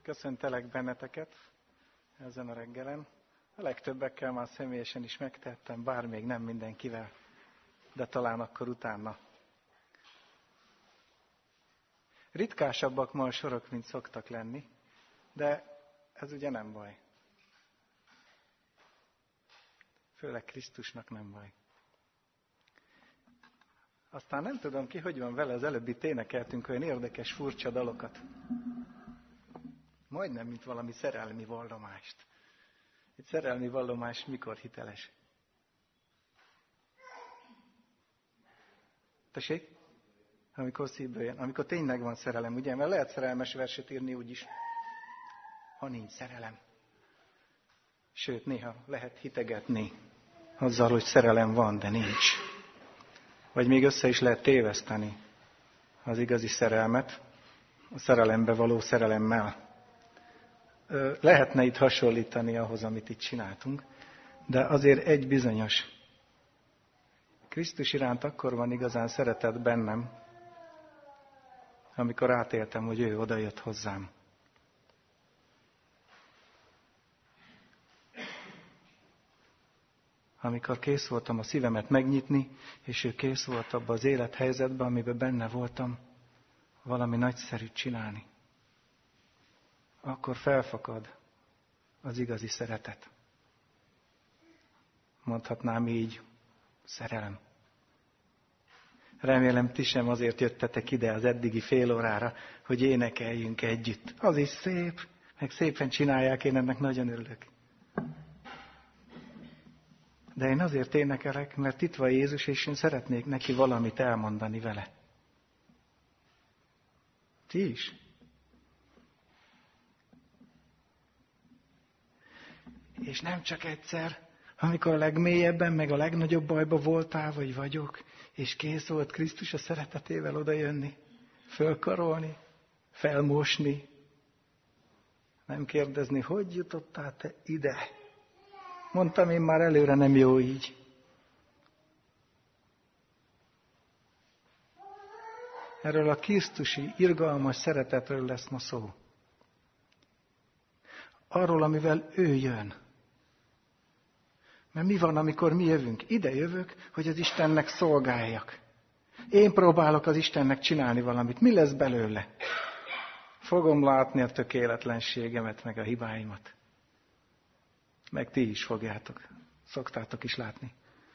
Köszöntelek benneteket ezen a reggelen. A legtöbbekkel már személyesen is megtettem, bár még nem mindenkivel, de talán akkor utána. Ritkásabbak ma a sorok, mint szoktak lenni, de ez ugye nem baj. Főleg Krisztusnak nem baj. Aztán nem tudom ki, hogy van vele, az előbb itt énekeltünk olyan érdekes, furcsa dalokat. Majdnem, mint valami szerelmi vallomást. Egy szerelmi vallomás mikor hiteles? Tessék? Amikor szívből jön. Amikor tényleg van szerelem, ugye? Mert lehet szerelmes verset írni úgyis, ha nincs szerelem. Sőt, néha lehet hitegetni azzal, hogy szerelem van, de nincs. Vagy még össze is lehet téveszteni az igazi szerelmet a szerelembe való szerelemmel. Lehetne itt hasonlítani ahhoz, amit itt csináltunk, de azért egy bizonyos. Krisztus iránt akkor van igazán szeretet bennem, amikor átéltem, hogy ő odajött hozzám. Amikor kész voltam a szívemet megnyitni, és ő kész volt abba az élethelyzetben, amiben benne voltam, valami nagyszerűt csinálni. Akkor felfakad az igazi szeretet. Mondhatnám így, szerelem. Remélem, ti sem azért jöttetek ide az eddigi fél órára, hogy énekeljünk együtt. Az is szép, meg szépen csinálják, én ennek nagyon örülök. De én azért énekelek, mert itt van Jézus, és én szeretnék neki valamit elmondani vele. Ti is? És nem csak egyszer, amikor a legmélyebben, meg a legnagyobb bajba voltál, vagy vagyok, és kész volt Krisztus a szeretetével odajönni, fölkarolni, felmosni, nem kérdezni, hogy jutottál te ide. Mondtam én már előre, nem jó így. Erről a krisztusi, irgalmas szeretetről lesz ma szó. Arról, amivel ő jön. Mert mi van, amikor mi jövünk? Ide jövök, hogy az Istennek szolgáljak. Én próbálok az Istennek csinálni valamit. Mi lesz belőle? Fogom látni a tökéletlenségemet, meg a hibáimat. Meg ti is fogjátok. Szoktátok is látni.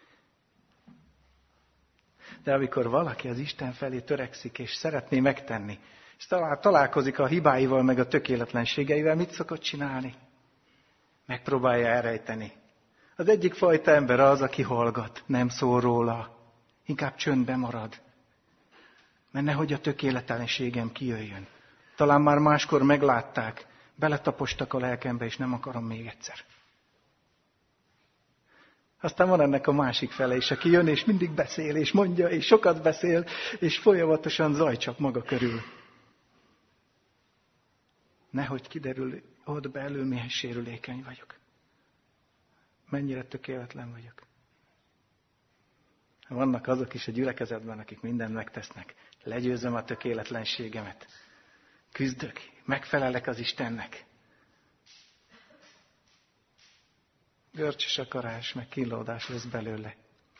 De amikor valaki az Isten felé törekszik, és szeretné megtenni, és találkozik a hibáival, meg a tökéletlenségeivel, mit szokott csinálni? Megpróbálja elrejteni. Az egyik fajta ember az, aki hallgat, nem szól róla, inkább csöndben marad. Mert nehogy a tökéletlenségem kijöjjön. Talán már máskor meglátták, beletapostak a lelkembe, és nem akarom még egyszer. Aztán van ennek a másik fele is, aki jön, és mindig beszél, és mondja, és sokat beszél, és folyamatosan zajcsap maga körül. Nehogy kiderül ott belül, milyen sérülékeny vagyok. Mennyire tökéletlen vagyok. Vannak azok is a gyülekezetben, akik mindent megtesznek. Legyőzöm a tökéletlenségemet. Küzdök, megfelelek az Istennek. Görcsös akarás, meg kínlódás lesz belőle.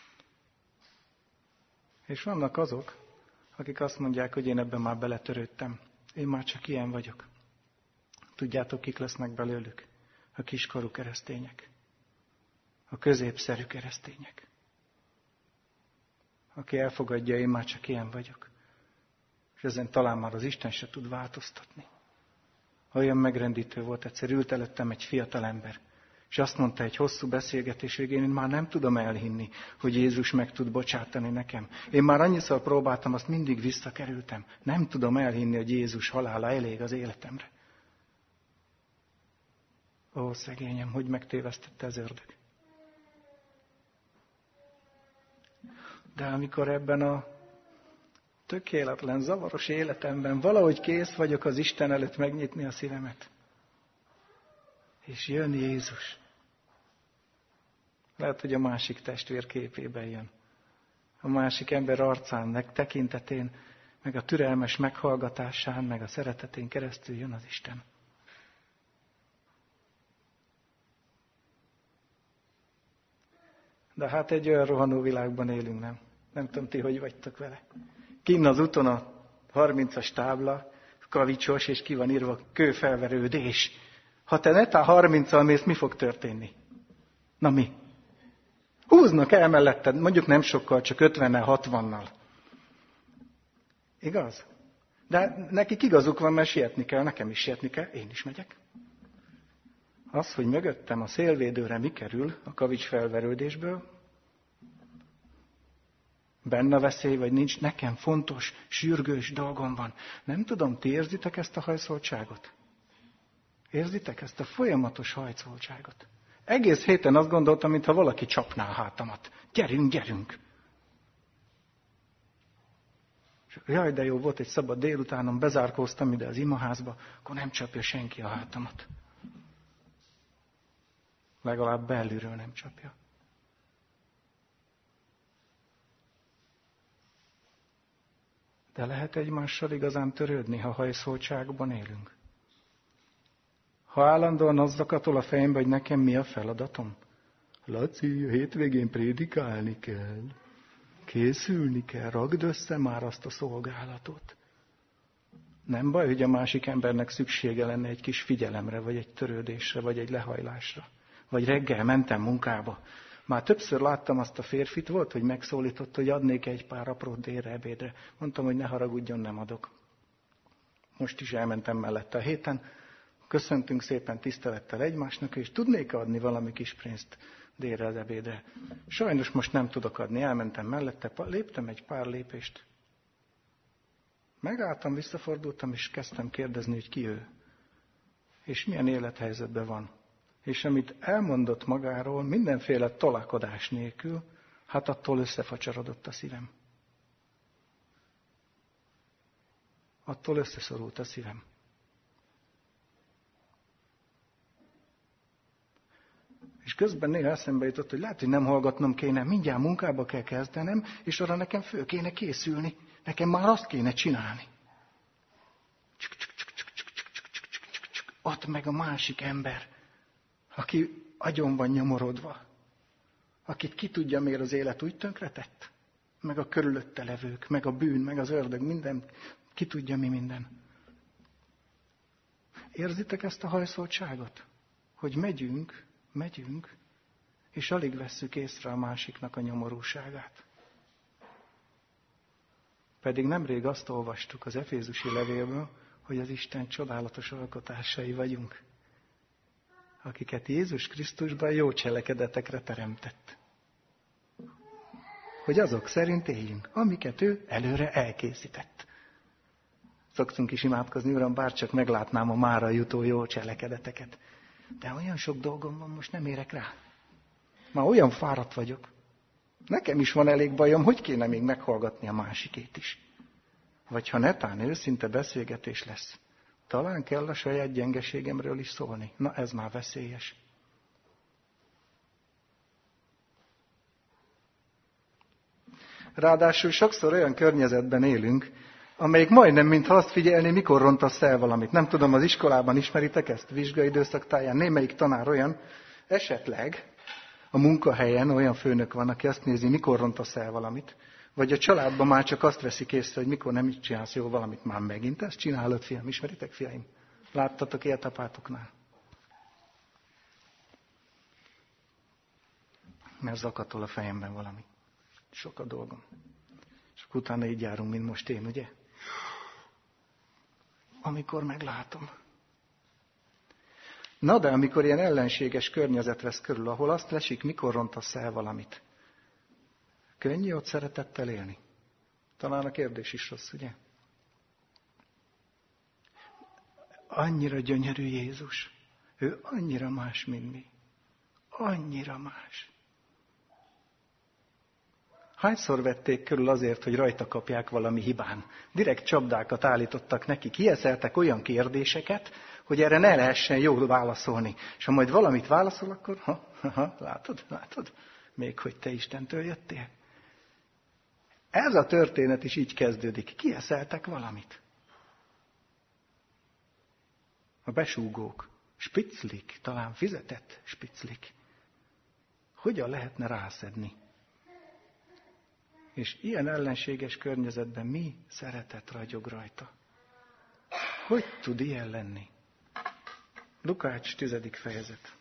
És vannak azok, akik azt mondják, hogy én ebben már beletörődtem. Én már csak ilyen vagyok. Tudjátok, kik lesznek belőlük? A kiskorú keresztények. A középszerű keresztények. Aki elfogadja, én már csak ilyen vagyok. És ezen talán már az Isten se tud változtatni. Olyan megrendítő volt, egyszer ült előttem egy fiatal ember, és azt mondta egy hosszú beszélgetés végén, én már nem tudom elhinni, hogy Jézus meg tud bocsátani nekem. Én már annyiszor próbáltam, azt mindig visszakerültem. Nem tudom elhinni, hogy Jézus halála elég az életemre. Ó, szegényem, hogy megtévesztette az ördög. De amikor ebben a tökéletlen, zavaros életemben valahogy kész vagyok az Isten előtt megnyitni a szívemet, és jön Jézus. Lehet, hogy a másik testvér képében jön. A másik ember arcán, meg tekintetén, meg a türelmes meghallgatásán, meg a szeretetén keresztül jön az Isten. De hát egy olyan rohanó világban élünk, nem? Nem tudom, ti hogy vagytok vele. Kinn az úton a 30-as tábla, kavicsos, és ki van írva kőfelverődés. Ha te netán 30-al mész, mi fog történni? Na mi? Húznak el melletted, mondjuk nem sokkal, csak 50-nel, 60-nal. Igaz? De nekik igazuk van, mert sietni kell, nekem is sietni kell, én is megyek. Az, hogy mögöttem a szélvédőre mi kerül a kavics felverődésből, benne veszély, vagy nincs, nekem fontos, sürgős dolgom van. Nem tudom, ti érzitek ezt a hajszoltságot? Érzitek ezt a folyamatos hajszoltságot? Egész héten azt gondoltam, mintha valaki csapná a hátamat. Gyerünk, gyerünk! Jaj, de jó, volt egy szabad délutánom, bezárkóztam ide az imaházba, akkor nem csapja senki a hátamat. Legalább belülről nem csapja. De lehet egymással igazán törődni, ha hajszoltságban élünk? Ha állandóan az zakatol a fejembe, hogy nekem mi a feladatom? Laci, a hétvégén prédikálni kell. Készülni kell, ragd össze már azt a szolgálatot. Nem baj, hogy a másik embernek szüksége lenne egy kis figyelemre, vagy egy törődésre, vagy egy lehajlásra. Vagy reggel mentem munkába. Már többször láttam azt a férfit, volt, hogy megszólított, hogy adnék egy pár aprót délre, ebédre. Mondtam, hogy ne haragudjon, nem adok. Most is elmentem mellette a héten. Köszöntünk szépen tisztelettel egymásnak, és tudnék adni valami kis pénzt délre az ebédre. Sajnos most nem tudok adni, elmentem mellette, léptem egy pár lépést. Megálltam, visszafordultam, és kezdtem kérdezni, hogy ki ő. És milyen élethelyzetben van. És amit elmondott magáról, mindenféle tolakodás nélkül, hát attól összefacsarodott a szívem. Attól összeszorult a szívem. És közben néha eszembe jutott, hogy lehet, hogy nem hallgatnom kéne, mindjárt munkába kell kezdenem, és arra nekem föl kéne készülni. Nekem már azt kéne csinálni. Ott meg a másik ember, aki agyon van nyomorodva, akit ki tudja, miért az élet úgy tönkretett, meg a körülötte levők, meg a bűn, meg az ördög, minden, ki tudja, mi minden. Érzitek ezt a hajszoltságot? Hogy megyünk, és alig vesszük észre a másiknak a nyomorúságát. Pedig nemrég azt olvastuk az Efézusi levélből, hogy az Isten csodálatos alkotásai vagyunk, akiket Jézus Krisztusban jó cselekedetekre teremtett. Hogy azok szerint éljünk, amiket ő előre elkészített. Szoktunk is imádkozni, Uram, bárcsak meglátnám a mára jutó jó cselekedeteket. De olyan sok dolgom van, most nem érek rá. Már olyan fáradt vagyok. Nekem is van elég bajom, hogy kéne még meghallgatni a másikét is. Vagy ha netán őszinte beszélgetés lesz, talán kell a saját gyengeségemről is szólni. Na, ez már veszélyes. Ráadásul sokszor olyan környezetben élünk, amelyik majdnem, mintha azt figyelni, mikor rontasz el valamit. Nem tudom, az iskolában ismeritek ezt, vizsgai időszak táján. Némelyik tanár olyan, esetleg a munkahelyen olyan főnök van, aki azt nézi, mikor rontasz el valamit. Vagy a családban már csak azt veszik észre, hogy mikor nem így csinálsz jó valamit, már megint ezt csinálod, fiam. Ismeritek, fiaim? Láttatok ilyet apátoknál? Mert zakatol a fejemben valami. Sok a dolgom. És utána így járunk, mint most én, ugye? Amikor meglátom. Na de amikor ilyen ellenséges környezet vesz körül, ahol azt lesik, mikor rontasz el valamit. Könnyű ott szeretettel élni? Talán a kérdés is rossz, ugye? Annyira gyönyörű Jézus. Ő annyira más, mint mi. Annyira más. Hányszor vették körül azért, hogy rajta kapják valami hibán? Direkt csapdákat állítottak neki, kieszeltek olyan kérdéseket, hogy erre ne lehessen jól válaszolni. És ha majd valamit válaszol, akkor látod, még hogy te Istentől jöttél. Ez a történet is így kezdődik. Kieszeltek valamit. A besúgók, spiclik, talán fizetett spiclik. hogyan lehetne rászedni. És ilyen ellenséges környezetben mi szeretet ragyog rajta? Hogy tud ilyen lenni? Lukács 10. fejezet.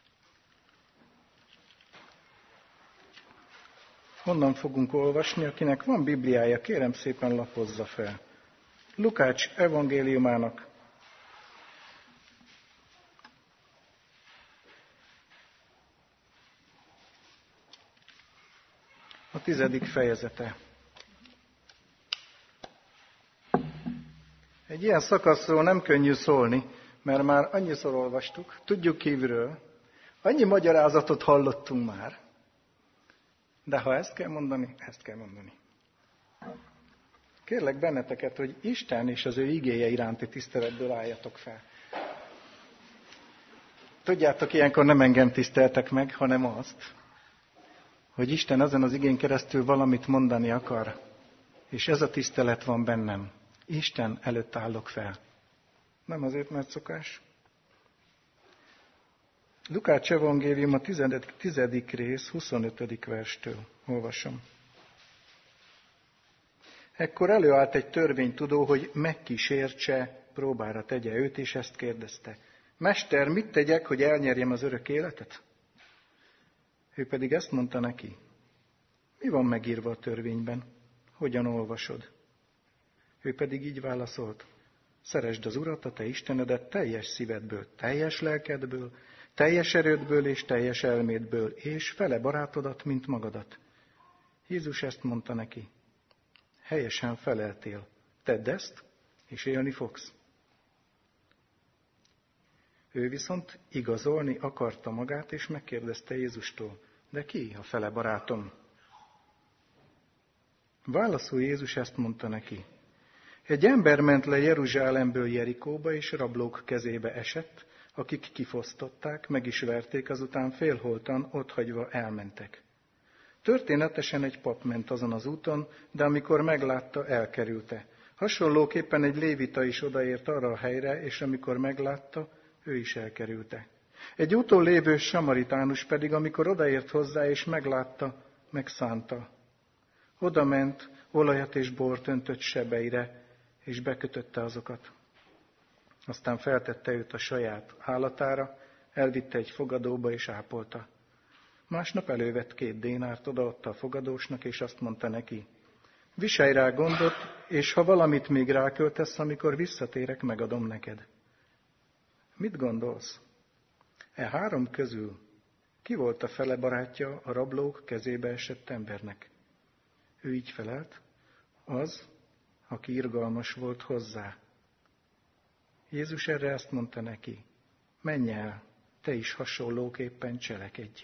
Honnan fogunk olvasni? Akinek van Bibliája, kérem szépen lapozza fel. Lukács evangéliumának a 10. fejezete. Egy ilyen szakaszról nem könnyű szólni, mert már annyiszor olvastuk, tudjuk kívülről, annyi magyarázatot hallottunk már, de ha ezt kell mondani, ezt kell mondani. Kérlek benneteket, hogy Isten és az ő igéje iránti tiszteletből álljatok fel. Tudjátok, ilyenkor nem engem tiszteltek meg, hanem azt, hogy Isten ezen az igén keresztül valamit mondani akar, és ez a tisztelet van bennem. Isten előtt állok fel. Nem azért, mert szokás. Lukács evangélium a 10. rész 25. verstől olvasom. Ekkor előállt egy törvénytudó, hogy megkísértse, próbára tegye őt, és ezt kérdezte. Mester, mit tegyek, hogy elnyerjem az örök életet? Ő pedig ezt mondta neki. Mi van megírva a törvényben? Hogyan olvasod? Ő pedig így válaszolt. Szeresd az Urat, a te Istenedet teljes szívedből, teljes lelkedből, teljes erődből és teljes elmédből, és fele barátodat, mint magadat. Jézus ezt mondta neki. Helyesen feleltél. Tedd ezt, és élni fogsz. Ő viszont igazolni akarta magát, és megkérdezte Jézustól. De ki a fele barátom? Válaszul Jézus ezt mondta neki. Egy ember ment le Jeruzsálemből Jerikóba, és rablók kezébe esett, akik kifosztották, meg is verték, azután félholtan otthagyva elmentek. Történetesen egy pap ment azon az úton, de amikor meglátta, elkerülte. Hasonlóképpen egy lévita is odaért arra a helyre, és amikor meglátta, ő is elkerülte. Egy úton lévő samaritánus pedig, amikor odaért hozzá és meglátta, megszánta. Oda ment, olajat és bort öntött sebeire, és bekötötte azokat. Aztán feltette őt a saját állatára, elvitte egy fogadóba és ápolta. Másnap elővett 2 dénárt, odaadta a fogadósnak, és azt mondta neki, viselj rá gondot, és ha valamit még ráköltesz, amikor visszatérek, megadom neked. Mit gondolsz? 3 közül ki volt a fele barátja a rablók kezébe esett embernek? Ő így felelt, az, aki irgalmas volt hozzá. Jézus erre ezt mondta neki, menj el, te is hasonlóképpen cselekedj.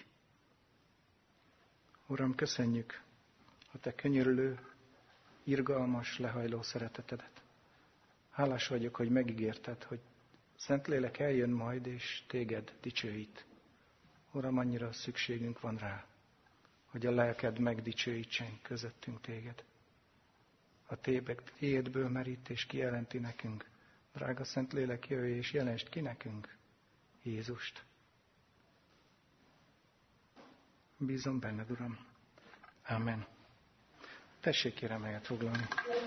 Uram, köszönjük a te könyörülő, irgalmas, lehajló szeretetedet. Hálás vagyok, hogy megígérted, hogy Szentlélek eljön majd, és téged dicsőít. Uram, annyira szükségünk van rá, hogy a lelked megdicsőítsen közöttünk téged. A tiédből merít és kijelenti nekünk. Drága Szentlélek, jöjj és jelensd ki nekünk Jézust. Bízom benned, Uram. Amen. Tessék, kérem, helyet foglalni.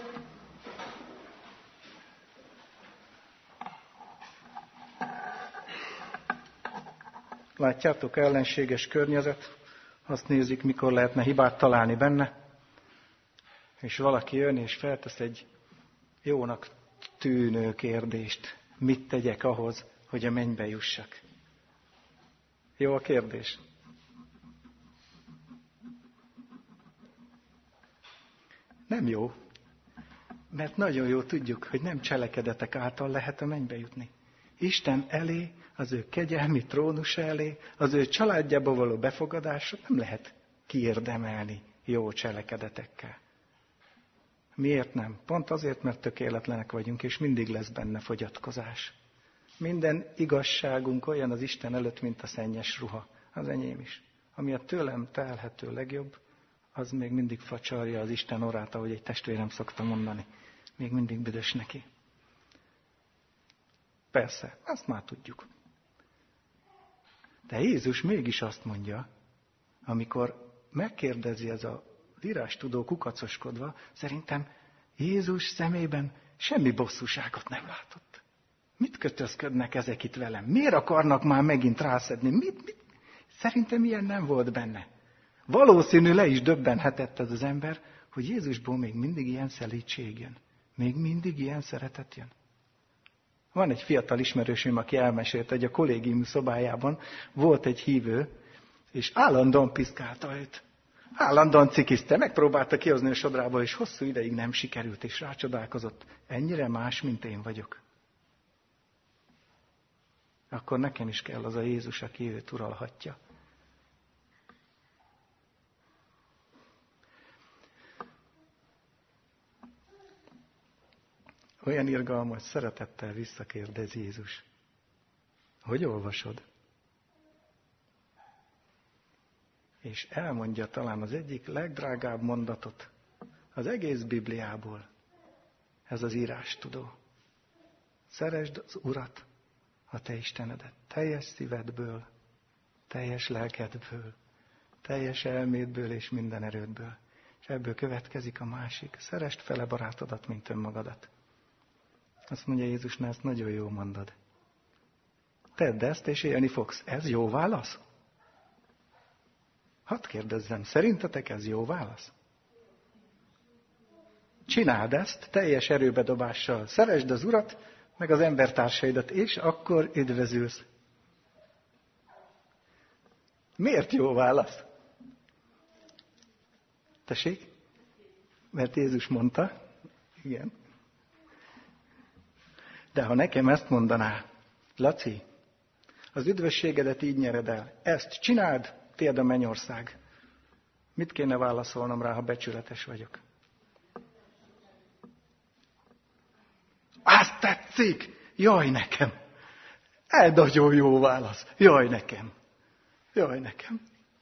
Látjátok, ellenséges környezet, azt nézik, mikor lehetne hibát találni benne, és valaki jön és feltesz egy jónak tűnő kérdést. Mit tegyek ahhoz, hogy a mennybe jussak? Jó a kérdés? Nem jó, mert nagyon jól tudjuk, hogy nem cselekedetek által lehet a mennybe jutni. Isten elé, az ő kegyelmi trónus elé, az ő családjába való befogadásra nem lehet kiérdemelni jó cselekedetekkel. Miért nem? Pont azért, mert tökéletlenek vagyunk, és mindig lesz benne fogyatkozás. Minden igazságunk olyan az Isten előtt, mint a szennyes ruha. Az enyém is. Ami a tőlem telhető legjobb, az még mindig facsarja az Isten orrát, ahogy egy testvérem szokta mondani. Még mindig büdös neki. Persze, azt már tudjuk. De Jézus mégis azt mondja, amikor megkérdezi ez az írástudó kukacoskodva, szerintem Jézus szemében semmi bosszúságot nem látott. Mit kötözködnek ezek itt velem? Miért akarnak már megint rászedni? Szerintem ilyen nem volt benne. Valószínű le is döbbenhetett ez az ember, hogy Jézusból még mindig ilyen szelídség jön. Még mindig ilyen szeretet jön. Van egy fiatal ismerősöm, aki elmesélte, hogy a kollégium szobájában volt egy hívő, és állandóan piszkálta őt. Állandóan cikizte, megpróbálta kihozni a sodrából, és hosszú ideig nem sikerült, és rácsodálkozott. Ennyire más, mint én vagyok. Akkor nekem is kell az a Jézus, aki őt uralhatja. Olyan irgalmas szeretettel visszakérdez Jézus. Hogy olvasod? És elmondja talán az egyik legdrágább mondatot az egész Bibliából. Ez az írástudó. Szeresd az Urat, a te Istenedet, teljes szívedből, teljes lelkedből, teljes elmédből és minden erődből. És ebből következik a másik. Szeresd fele barátodat, mint önmagadat. Azt mondja Jézusnál, ezt nagyon jó mondod. Tedd ezt, és élni fogsz. Ez jó válasz? Hadd kérdezzem, szerintetek ez jó válasz? Csináld ezt teljes erőbedobással. Szeresd az Urat, meg az embertársaidat, és akkor üdvözülsz. Miért jó válasz? Tessék? Mert Jézus mondta. Igen. De ha nekem ezt mondaná, Laci, az üdvösségedet így nyered el. Ezt csináld, tiéd a mennyország. Mit kéne válaszolnom rá, ha becsületes vagyok? Azt tetszik! Jaj, nekem! Nagyon jó válasz! Jaj, nekem! Jaj, nekem!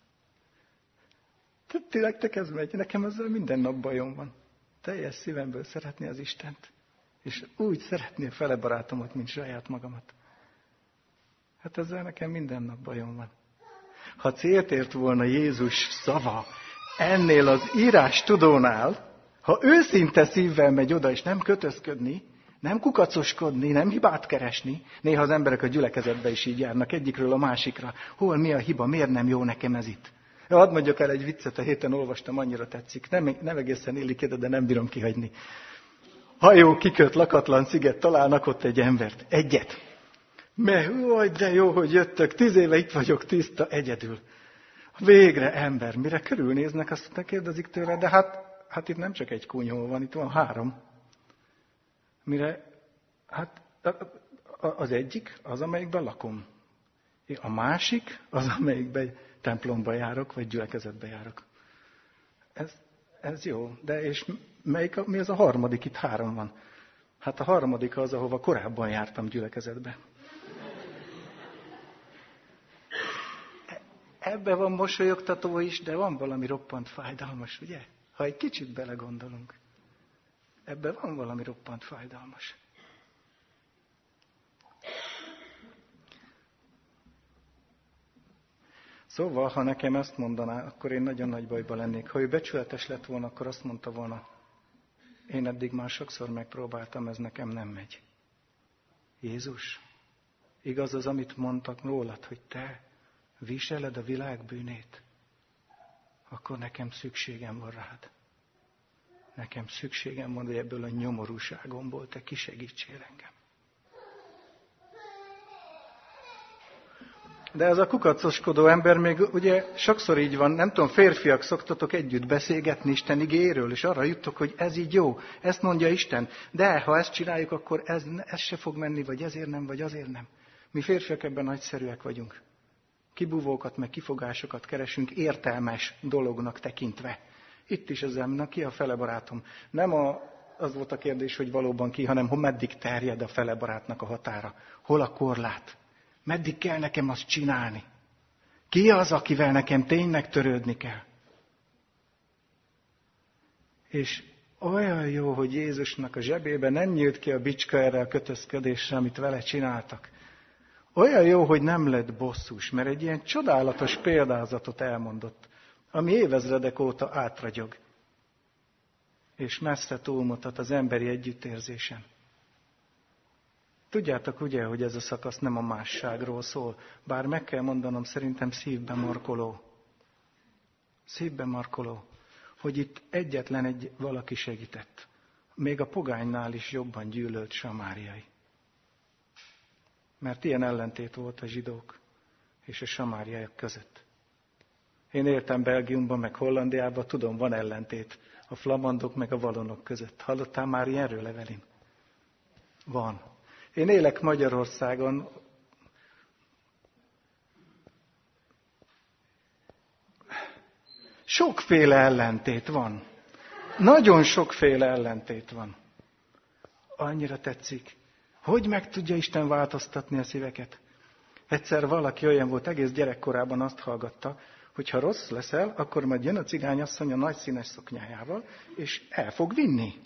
Tényleg ez megy? Nekem ezzel minden nap bajom van. Teljes szívemből szeretni az Istent. És úgy szeretni a fele barátomat, mint saját magamat. Hát ezzel nekem minden nap bajom van. Ha célt ért volna Jézus szava ennél az írástudónál, ha őszinte szívvel megy oda, és nem kötözködni, nem kukacoskodni, nem hibát keresni, néha az emberek a gyülekezetbe is így járnak, egyikről a másikra. Hol, mi a hiba, miért nem jó nekem ez itt? Hadd mondjak el egy viccet, a héten olvastam, annyira tetszik. Nem egészen illik ide, de nem bírom kihagyni. Hajó kiköt lakatlan sziget, találnak ott egy embert. Egyet. Mert de jó, hogy jöttök, 10 éve itt vagyok tiszta, egyedül. Végre ember, mire körülnéznek, azt kérdezik tőle, de hát itt nem csak egy kunyhó van, itt van 3. Mire, hát az egyik, az, amelyikben lakom. A másik, az, amelyikben templomba járok, vagy gyülekezetbe járok. Ez jó, de és mi az a harmadik? Itt 3 van. Hát a harmadik az, ahova korábban jártam gyülekezetbe. Ebbe van mosolyogtató is, de van valami roppant fájdalmas, ugye? Ha egy kicsit belegondolunk. Ebbe van valami roppant fájdalmas. Szóval, ha nekem ezt mondaná, akkor én nagyon nagy bajba lennék. Ha ő becsületes lett volna, akkor azt mondta volna, én eddig már sokszor megpróbáltam, ez nekem nem megy. Jézus, igaz az, amit mondtak rólad, hogy te viseled a világ bűnét, akkor nekem szükségem van rád. Nekem szükségem van, hogy ebből a nyomorúságomból te kisegítsél engem. De ez a kukacoskodó ember még ugye sokszor így van, nem tudom, férfiak szoktatok együtt beszélgetni Isten igéről, és arra juttok, hogy ez így jó, ezt mondja Isten, de ha ezt csináljuk, akkor ez se fog menni, vagy ezért nem, vagy azért nem. Mi férfiak ebben nagyszerűek vagyunk. Kibúvókat, meg kifogásokat keresünk értelmes dolognak tekintve. Itt is ezzel, na ki a fele barátom. Nem az volt a kérdés, hogy valóban ki, hanem hogy meddig terjed a fele barátnak a határa. Hol a korlát? Meddig kell nekem azt csinálni? Ki az, akivel nekem tényleg törődni kell? És olyan jó, hogy Jézusnak a zsebében nem nyílt ki a bicska erre a kötözködésre, amit vele csináltak. Olyan jó, hogy nem lett bosszús, mert egy ilyen csodálatos példázatot elmondott. ami évezredek óta átragyog, és messze túlmutat az emberi együttérzésen. Tudjátok ugye, hogy ez a szakasz nem a másságról szól, bár meg kell mondanom, szerintem szívbe markoló, hogy itt egyetlen egy valaki segített. Még a pogánynál is jobban gyűlölt samáriai. Mert ilyen ellentét volt a zsidók és a samáriaiak között. Én éltem Belgiumban, meg Hollandiában, tudom, van ellentét a flamandok meg a valonok között. Hallottál már ilyenről, Evelin? Van. Én élek Magyarországon. Sokféle ellentét van. Nagyon sokféle ellentét van. Annyira tetszik. Hogy meg tudja Isten változtatni a szíveket? Egyszer valaki olyan volt, egész gyerekkorában azt hallgatta, hogy ha rossz leszel, akkor majd jön a cigányasszony a nagy színes szoknyájával, és el fog vinni.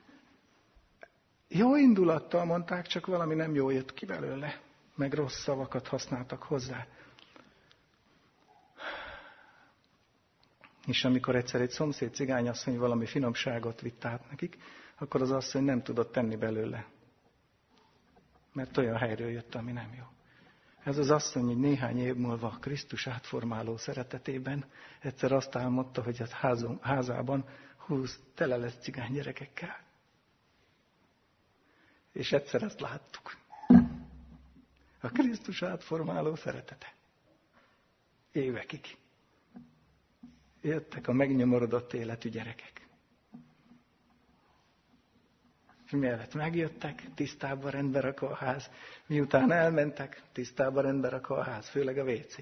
Jó indulattal mondták, csak valami nem jól jött ki belőle, meg rossz szavakat használtak hozzá. És amikor egyszer egy szomszéd cigányasszony valami finomságot vitt át nekik, akkor az asszony nem tudott tenni belőle. Mert olyan helyről jött, ami nem jó. Ez az asszony egy néhány év múlva Krisztus átformáló szeretetében egyszer azt álmodta, hogy az házában 20 tele lesz cigány gyerekekkel. És egyszer ezt láttuk. A Krisztus átformáló szeretete. Évekig. Jöttek a megnyomorodott életű gyerekek. És mielőtt megjöttek, tisztában rendbe rakva a ház. Miután elmentek, tisztában rendbe rakva a ház, főleg a WC.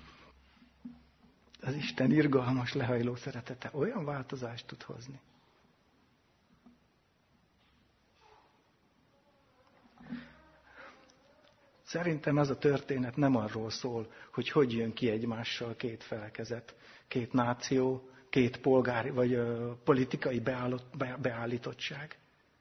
Az Isten irgalmas, lehajló szeretete olyan változást tud hozni. Szerintem ez a történet nem arról szól, hogy jön ki egymással két felekezet, két náció, két polgári vagy politikai beállítottság,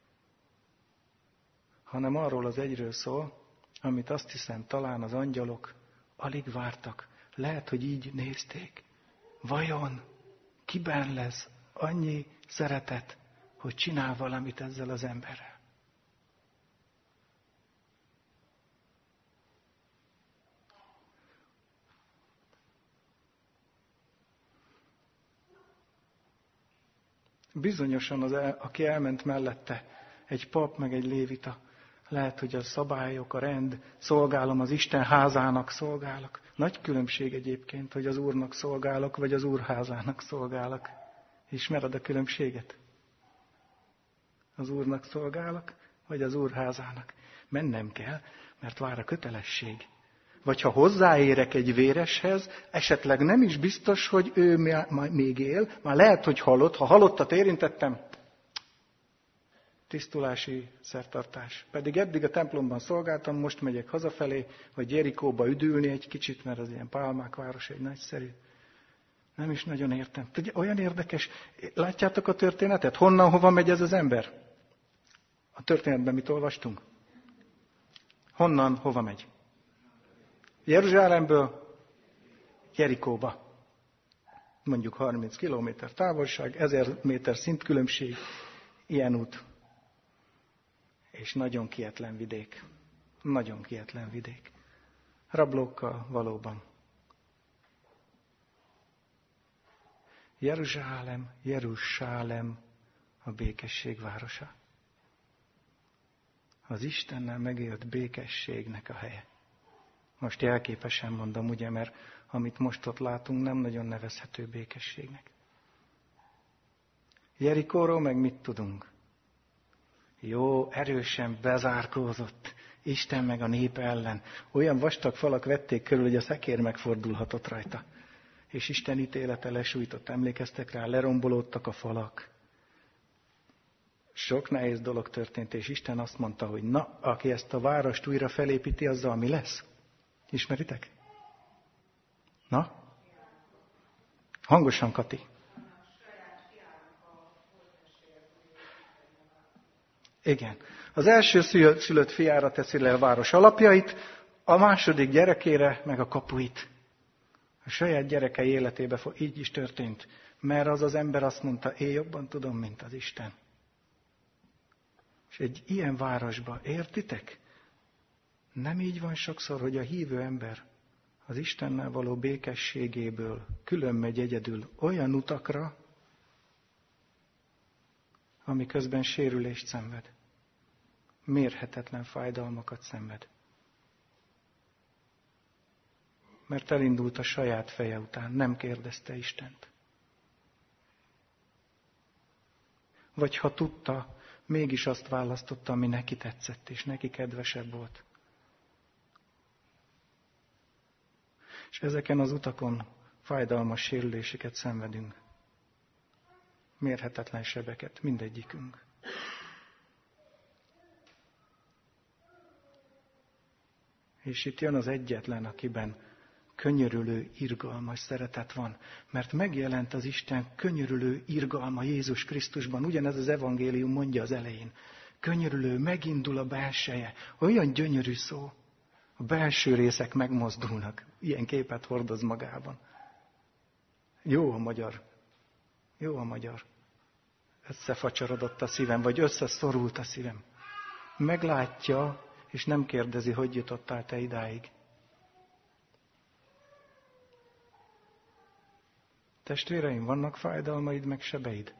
hanem arról az egyről szól, amit azt hiszem talán az angyalok alig vártak. Lehet, hogy így nézték. Vajon kiben lesz annyi szeretet, hogy csinál valamit ezzel az emberrel? Bizonyosan aki elment mellette, egy pap meg egy lévita, lehet, hogy a szabályok, a rend, szolgálom, az Isten házának szolgálok. Nagy különbség egyébként, hogy az Úrnak szolgálok, vagy az Úr házának szolgálok. Ismered a különbséget? Az Úrnak szolgálok, vagy az Úr házának? Mennem kell, mert vár a kötelesség. Vagy ha hozzáérek egy véreshez, esetleg nem is biztos, hogy ő még él, már lehet, hogy halott. Ha halottat érintettem, tisztulási szertartás. Pedig eddig a templomban szolgáltam, most megyek hazafelé, vagy Jerikóba üdülni egy kicsit, mert az ilyen pálmák város egy nagyszerű. Nem is nagyon értem. Tudja, olyan érdekes. Látjátok a történetet? Honnan, hova megy ez az ember? A történetben mit olvastunk? Honnan, hova megy? Jeruzsálemből Jerikóba. Mondjuk 30 kilométer távolság, 1000 méter szintkülönbség, ilyen út. És nagyon kietlen vidék. Nagyon kietlen vidék. Rablókkal valóban. Jeruzsálem a békesség városa. Az Istennel megélt békességnek a helye. Most jelképesen mondom, ugye, mert amit most ott látunk, nem nagyon nevezhető békességnek. Jerikóról meg mit tudunk? Jó, erősen bezárkózott Isten meg a nép ellen. Olyan vastag falak vették körül, hogy a szekér megfordulhatott rajta. És Isten ítélete lesújtott, emlékeztek rá, lerombolódtak a falak. Sok nehéz dolog történt, és Isten azt mondta, hogy na, aki ezt a várost újra felépíti, azzal mi lesz? Ismeritek? Na? Hangosan, Kati. Igen. Az első szülött fiára teszi le a város alapjait, a második gyerekére meg a kapuit. A saját gyerekei életében így is történt, mert az az ember azt mondta, én jobban tudom, mint az Isten. És egy ilyen városba, értitek? Nem így van sokszor, hogy a hívő ember az Istennel való békességéből külön megy egyedül olyan utakra, ami közben sérülést szenved. Mérhetetlen fájdalmakat szenved. Mert elindult a saját feje után, nem kérdezte Istent. Vagy ha tudta, mégis azt választotta, ami neki tetszett, és neki kedvesebb volt. És ezeken az utakon fájdalmas sérüléseket szenvedünk. Mérhetetlen sebeket, mindegyikünk. És itt jön az egyetlen, akiben könyörülő, irgalmas szeretet van. Mert megjelent az Isten könyörülő irgalma Jézus Krisztusban. Ugyanez az evangélium mondja az elején. Könyörülő, megindul a belseje. Olyan gyönyörű szó. A belső részek megmozdulnak. Ilyen képet hordoz magában. Jó a magyar. Jó a magyar. Összefacsarodott a szívem, vagy összeszorult a szívem. Meglátja, és nem kérdezi, hogy jutottál te idáig. Testvéreim, vannak fájdalmaid, meg sebeid?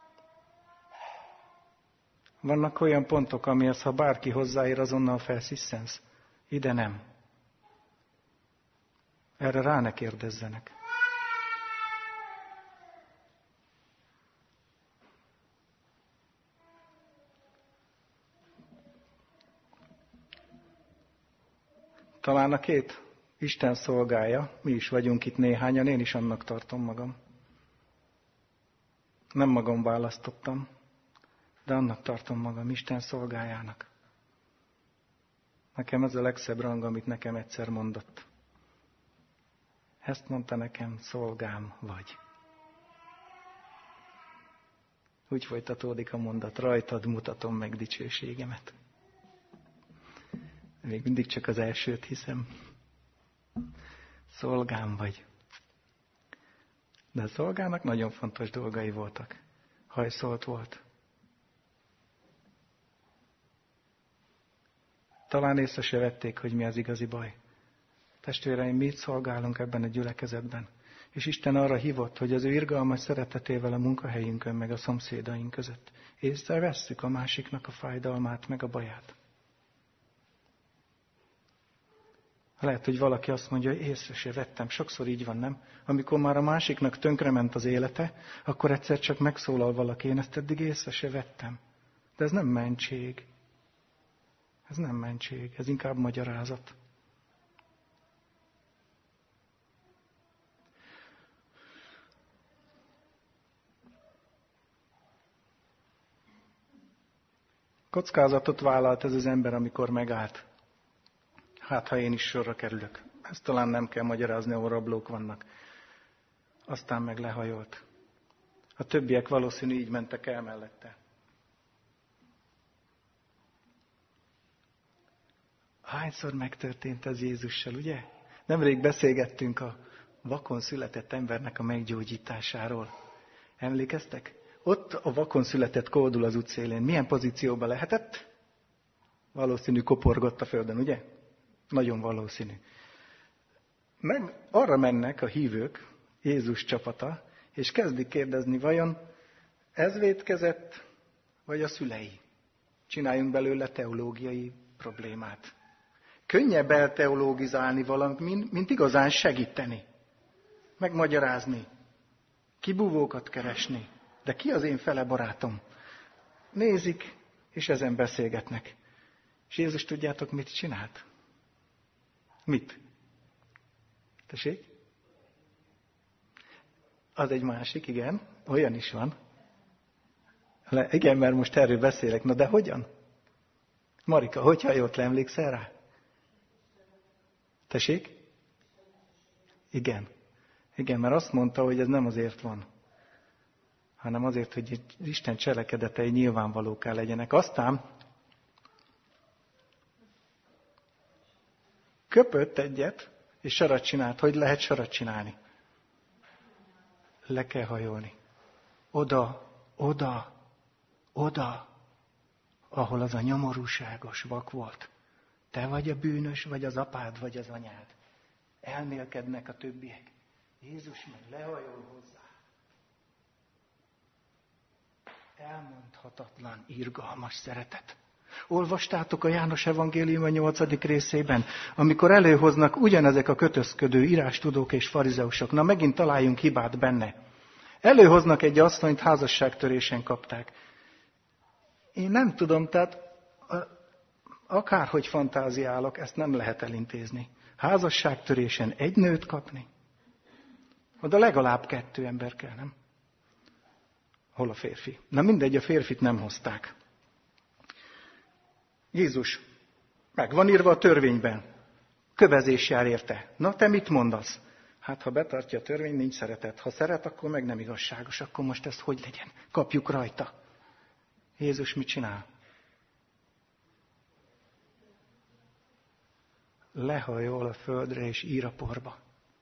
Vannak olyan pontok, amihez, ha bárki hozzáér, azonnal felszisszensz. Ide nem. Erre rá ne kérdezzenek. Talán a két Isten szolgája, mi is vagyunk itt néhányan, én is annak tartom magam. Nem magam választottam, de annak tartom magam, Isten szolgájának. Nekem ez a legszebb rang, amit nekem egyszer mondott. Ezt mondta nekem, szolgám vagy. Úgy folytatódik a mondat, rajtad mutatom meg dicsőségemet. Még mindig csak az elsőt hiszem. Szolgám vagy. De a szolgának nagyon fontos dolgai voltak. Hajszolt volt. Talán észre se vették, hogy mi az igazi baj. Testvéreim, mi itt szolgálunk ebben a gyülekezetben. És Isten arra hívott, hogy az ő irgalmas szeretetével a munkahelyünkön, meg a szomszédaink között észrevesszük a másiknak a fájdalmát, meg a baját. Lehet, hogy valaki azt mondja, hogy észre se vettem. Sokszor így van, nem? Amikor már a másiknak tönkrement az élete, akkor egyszer csak megszólal valaki, én ezt eddig észre se vettem. De ez nem mentség. Ez nem mentség, ez inkább magyarázat. Kockázatot vállalt ez az ember, amikor megállt. Hát, ha én is sorra kerülök. Ezt talán nem kell magyarázni, ahol rablók vannak. Aztán meg lehajolt. A többiek valószínű így mentek el mellette. Hányszor megtörtént ez Jézussal, ugye? Nemrég beszélgettünk a vakon született embernek a meggyógyításáról. Emlékeztek? Ott a vakon született kódul az útszélén. Milyen pozícióban lehetett? Valószínű koporgott a földön, ugye? Nagyon valószínű. Meg arra mennek a hívők, Jézus csapata, és kezdik kérdezni, vajon ez vétkezett, vagy a szülei? Csináljunk belőle teológiai problémát. Könnyebb elteológizálni valamit, mint igazán segíteni. Megmagyarázni. Kibúvókat keresni. De ki az én fele barátom? Nézik, és ezen beszélgetnek. És Jézus tudjátok, mit csinált? Mit? Tessék? Az egy másik, igen. Olyan is van. Igen, mert most erről beszélek. Na de hogyan? Marika, hogy hajolt le, emlékszel rá? Tessék? Igen. Igen, mert azt mondta, hogy ez nem azért van, hanem azért, hogy Isten cselekedetei nyilvánvalóká legyenek. Aztán köpött egyet, És sarat csinált. Hogy lehet sarat csinálni? Le kell hajolni. Oda, oda, oda, ahol az a nyomorúságos vak volt. Te vagy a bűnös, vagy az apád, vagy az anyád. Elmélkednek a többiek. Jézus meg lehajol hozzá. Elmondhatatlan, irgalmas szeretet. Olvastátok a János evangélium a 8. részében, amikor előhoznak ugyanezek a kötözködő írástudók és farizeusok. Na, megint találjunk hibát benne. Előhoznak egy asszonyt, házasságtörésen kapták. Én nem tudom, tehát akárhogy fantáziálok, ezt nem lehet elintézni. Házasságtörésen egy nőt kapni? Oda legalább 2 ember kell, nem? Hol a férfi? Na mindegy, a férfit nem hozták. Jézus, meg van írva a törvényben. Kövezés jár érte. Na, te mit mondasz? Hát, ha betartja a törvény, nincs szeretet. Ha szeret, akkor meg nem igazságos. Akkor most ez hogy legyen? Kapjuk rajta. Jézus mit csinál? Lehajol a földre és ír a porba.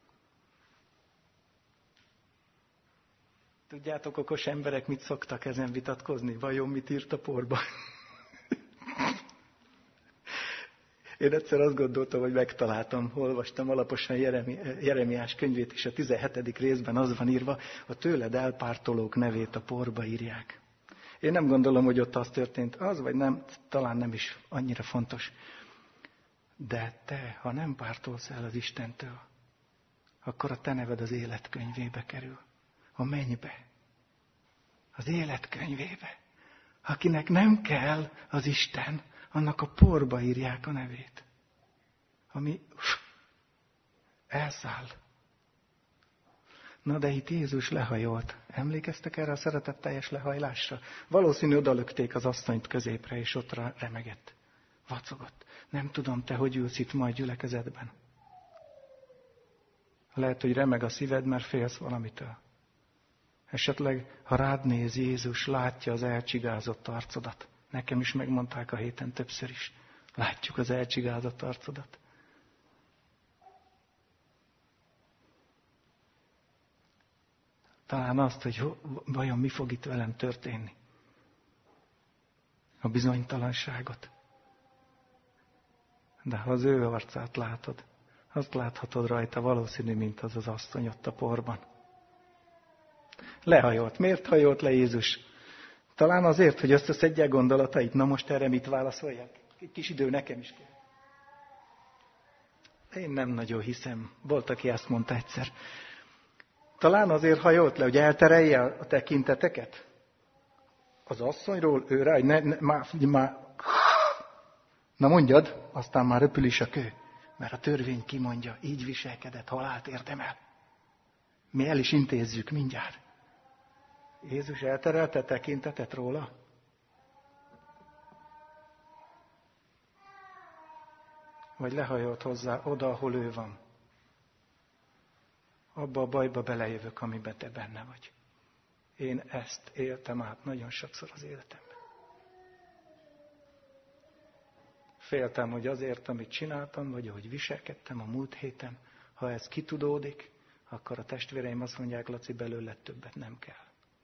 Tudjátok, okos emberek mit szoktak ezen vitatkozni? Vajon mit írt a porba? Én egyszer azt gondoltam, hogy megtaláltam, olvastam alaposan Jeremiás könyvét, és a 17. részben az van írva, a tőled elpártolók nevét a porba írják. Én nem gondolom, hogy ott az történt, az vagy nem, talán nem is annyira fontos. De te, ha nem pártolsz el az Istentől, akkor a te neved az életkönyvébe kerül. A mennybe. Az életkönyvébe. Akinek nem kell az Isten, annak a porba írják a nevét. Ami elszáll. Na de itt Jézus lehajolt. Emlékeztek erre a szeretetteljes lehajlásra? Valószínű odalökték az asszonyt középre, és ott remegett. Vacogott. Nem tudom, te hogy ülsz itt ma a gyülekezetben. Lehet, hogy remeg a szíved, mert félsz valamitől. Esetleg, ha rád néz Jézus, látja az elcsigázott arcodat. Nekem is megmondták a héten többször is. Látjuk az elcsigázott arcodat. Talán azt, hogy vajon mi fog itt velem történni. A bizonytalanságot. De ha az ő arcát látod, azt láthatod rajta valószínű, mint az az asszony ott a porban. Lehajolt. Miért hajolt le Jézus? Talán azért, hogy összeszedje a gondolatait. Na most erre mit válaszoljak? Egy kis idő nekem is kell. Én nem nagyon hiszem. Volt, aki ezt mondta egyszer. Talán azért hajolt le, hogy elterelje a tekinteteket? Az asszonyról, őre, hogy már... Na mondjad, aztán már röpül is a kő. Mert a törvény kimondja, így viselkedett, halált érdemel. Mi el is intézzük mindjárt. Jézus elterelte tekintetet róla? Vagy lehajolt hozzá oda, ahol ő van? Abba a bajba belejövök, amiben te benne vagy. Én ezt éltem át nagyon sokszor az életemben. Féltem, hogy azért, amit csináltam, vagy ahogy viselkedtem a múlt héten, ha ez kitudódik, akkor a testvéreim azt mondják, Laci, belőle többet nem kell.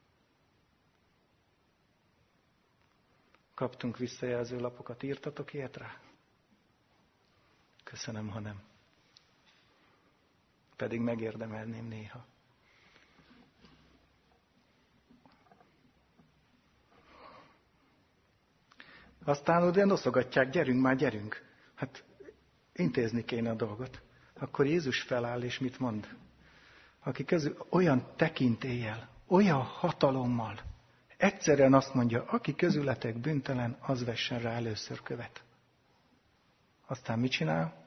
Kaptunk visszajelző lapokat, írtatok ilyet rá? Köszönöm, ha nem. Pedig megérdemelném néha. Aztán ugye noszogatják, gyerünk már, gyerünk. Hát intézni kéne a dolgot. Akkor Jézus feláll, és mit mond? Aki közül olyan tekintéllyel, olyan hatalommal, egyszerűen azt mondja, aki közületek bűntelen, az vessen rá először követ. Aztán mit csinál?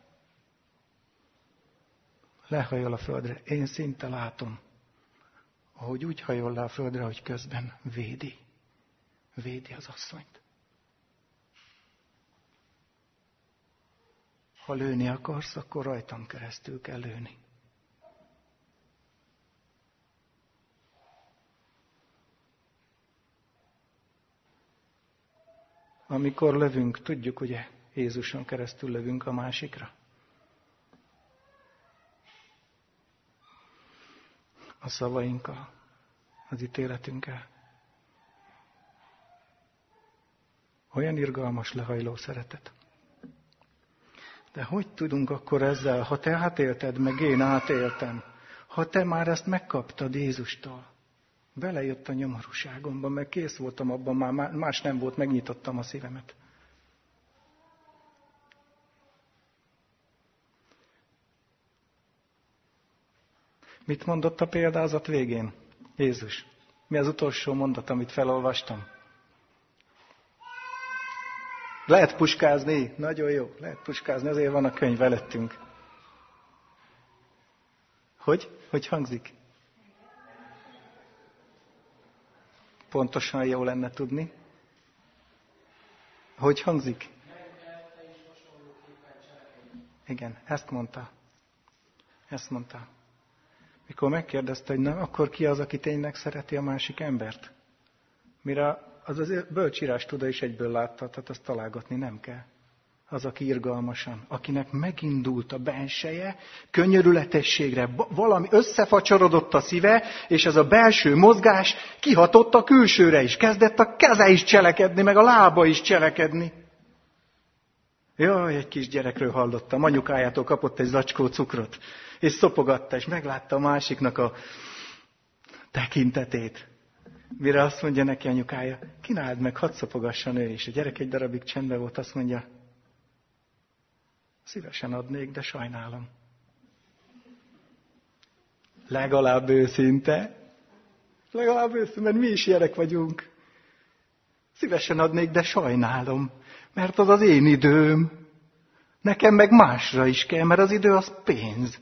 Lehajol a földre. Én szinte látom, ahogy úgy hajol le a földre, hogy közben védi. Védi az asszonyt. Ha lőni akarsz, akkor rajtam keresztül kell lőni. Amikor lövünk, tudjuk, ugye, Jézuson keresztül lövünk a másikra. a szavainkkal, az ítéletünkkel. Olyan irgalmas, lehajló szeretet. De hogy tudunk akkor ezzel, ha te átélted, meg én átéltem, ha te már ezt megkaptad Jézustól, belejött a nyomorúságomba, meg kész voltam abban, már más nem volt, megnyitottam a szívemet. Mit mondott a példázat végén? Jézus. Mi az utolsó mondat, amit felolvastam? Lehet puskázni? Nagyon jó, lehet puskázni, azért van a könyv előttünk. Hogy hangzik? Pontosan jó lenne tudni. Hogy hangzik? Igen, ezt mondta. Ezt mondta. Mikor megkérdezte, hogy na, akkor ki az, aki tényleg szereti a másik embert? Mire az bölcsírás tuda is egyből látta, tehát azt találgatni nem kell. Az, aki irgalmasan, akinek megindult a belseje, könyörületességre, valami összefacsarodott a szíve, és ez a belső mozgás kihatott a külsőre is. Kezdett a keze is cselekedni, meg a lába is cselekedni. Jaj, egy kis gyerekről hallottam, anyukájától kapott egy zacskó cukrot, és szopogatta, és meglátta a másiknak a tekintetét. Mire azt mondja neki anyukája, kínáld meg, hadd szopogasson ő is. A gyerek egy darabig csendben volt, azt mondja, szívesen adnék, de sajnálom. Legalább őszinte, mert mi is ilyenek vagyunk. Szívesen adnék, de sajnálom, mert az az én időm. Nekem meg másra is kell, mert az idő az pénz.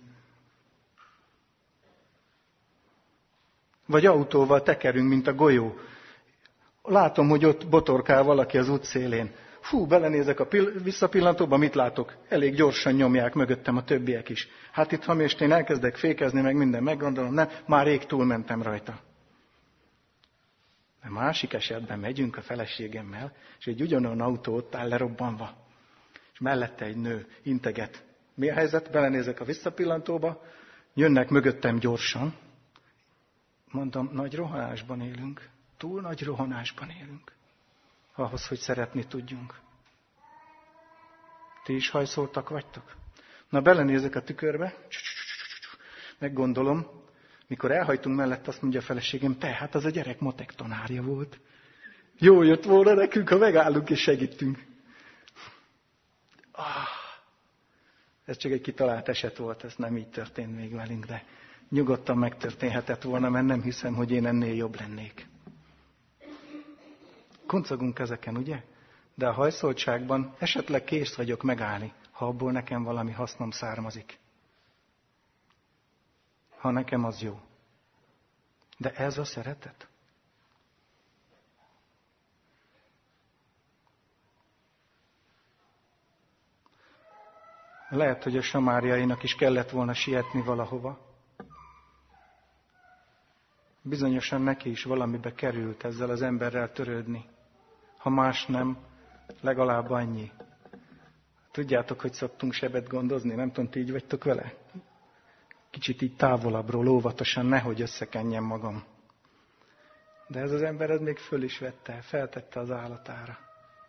Vagy autóval tekerünk, mint a golyó. Látom, hogy ott botorkál valaki az útszélén. Fú, belenézek a visszapillantóba, mit látok? Elég gyorsan nyomják mögöttem a többiek is. Hát itt, ha most én elkezdek fékezni, meg minden meggondolom, nem, már rég túlmentem rajta. De másik esetben megyünk a feleségemmel, és egy ugyanolyan autó ott áll lerobbanva. És mellette egy nő integet. Mi a helyzet? Belenézek a visszapillantóba, jönnek mögöttem gyorsan. Mondom, nagy rohanásban élünk. Túl nagy rohanásban élünk. Ahhoz, hogy szeretni tudjunk. Ti is hajszoltak vagytok? Na, belenézek a tükörbe, meggondolom, mikor elhajtunk mellett, azt mondja a feleségem, hát az a gyerek matek tanárja volt. Jó jött volna nekünk, ha megállunk és segítünk. Ez csak egy kitalált eset volt, ez nem így történt még velünk, de nyugodtan megtörténhetett volna, mert nem hiszem, hogy én ennél jobb lennék. Kuncogunk ezeken, ugye? De a hajszoltságban esetleg kész vagyok megállni, ha abból nekem valami hasznom származik. Ha nekem az jó. De ez a szeretet? Lehet, hogy a samáriainak is kellett volna sietni valahova. Bizonyosan neki is valamibe került ezzel az emberrel törődni. Ha más nem, legalább annyi. Tudjátok, hogy szoktunk sebet gondozni? Nem tudom, ti így vagytok vele? Kicsit így távolabbról, óvatosan, nehogy összekenjem magam. De ez az ember ez még föl is vette, feltette az állatára.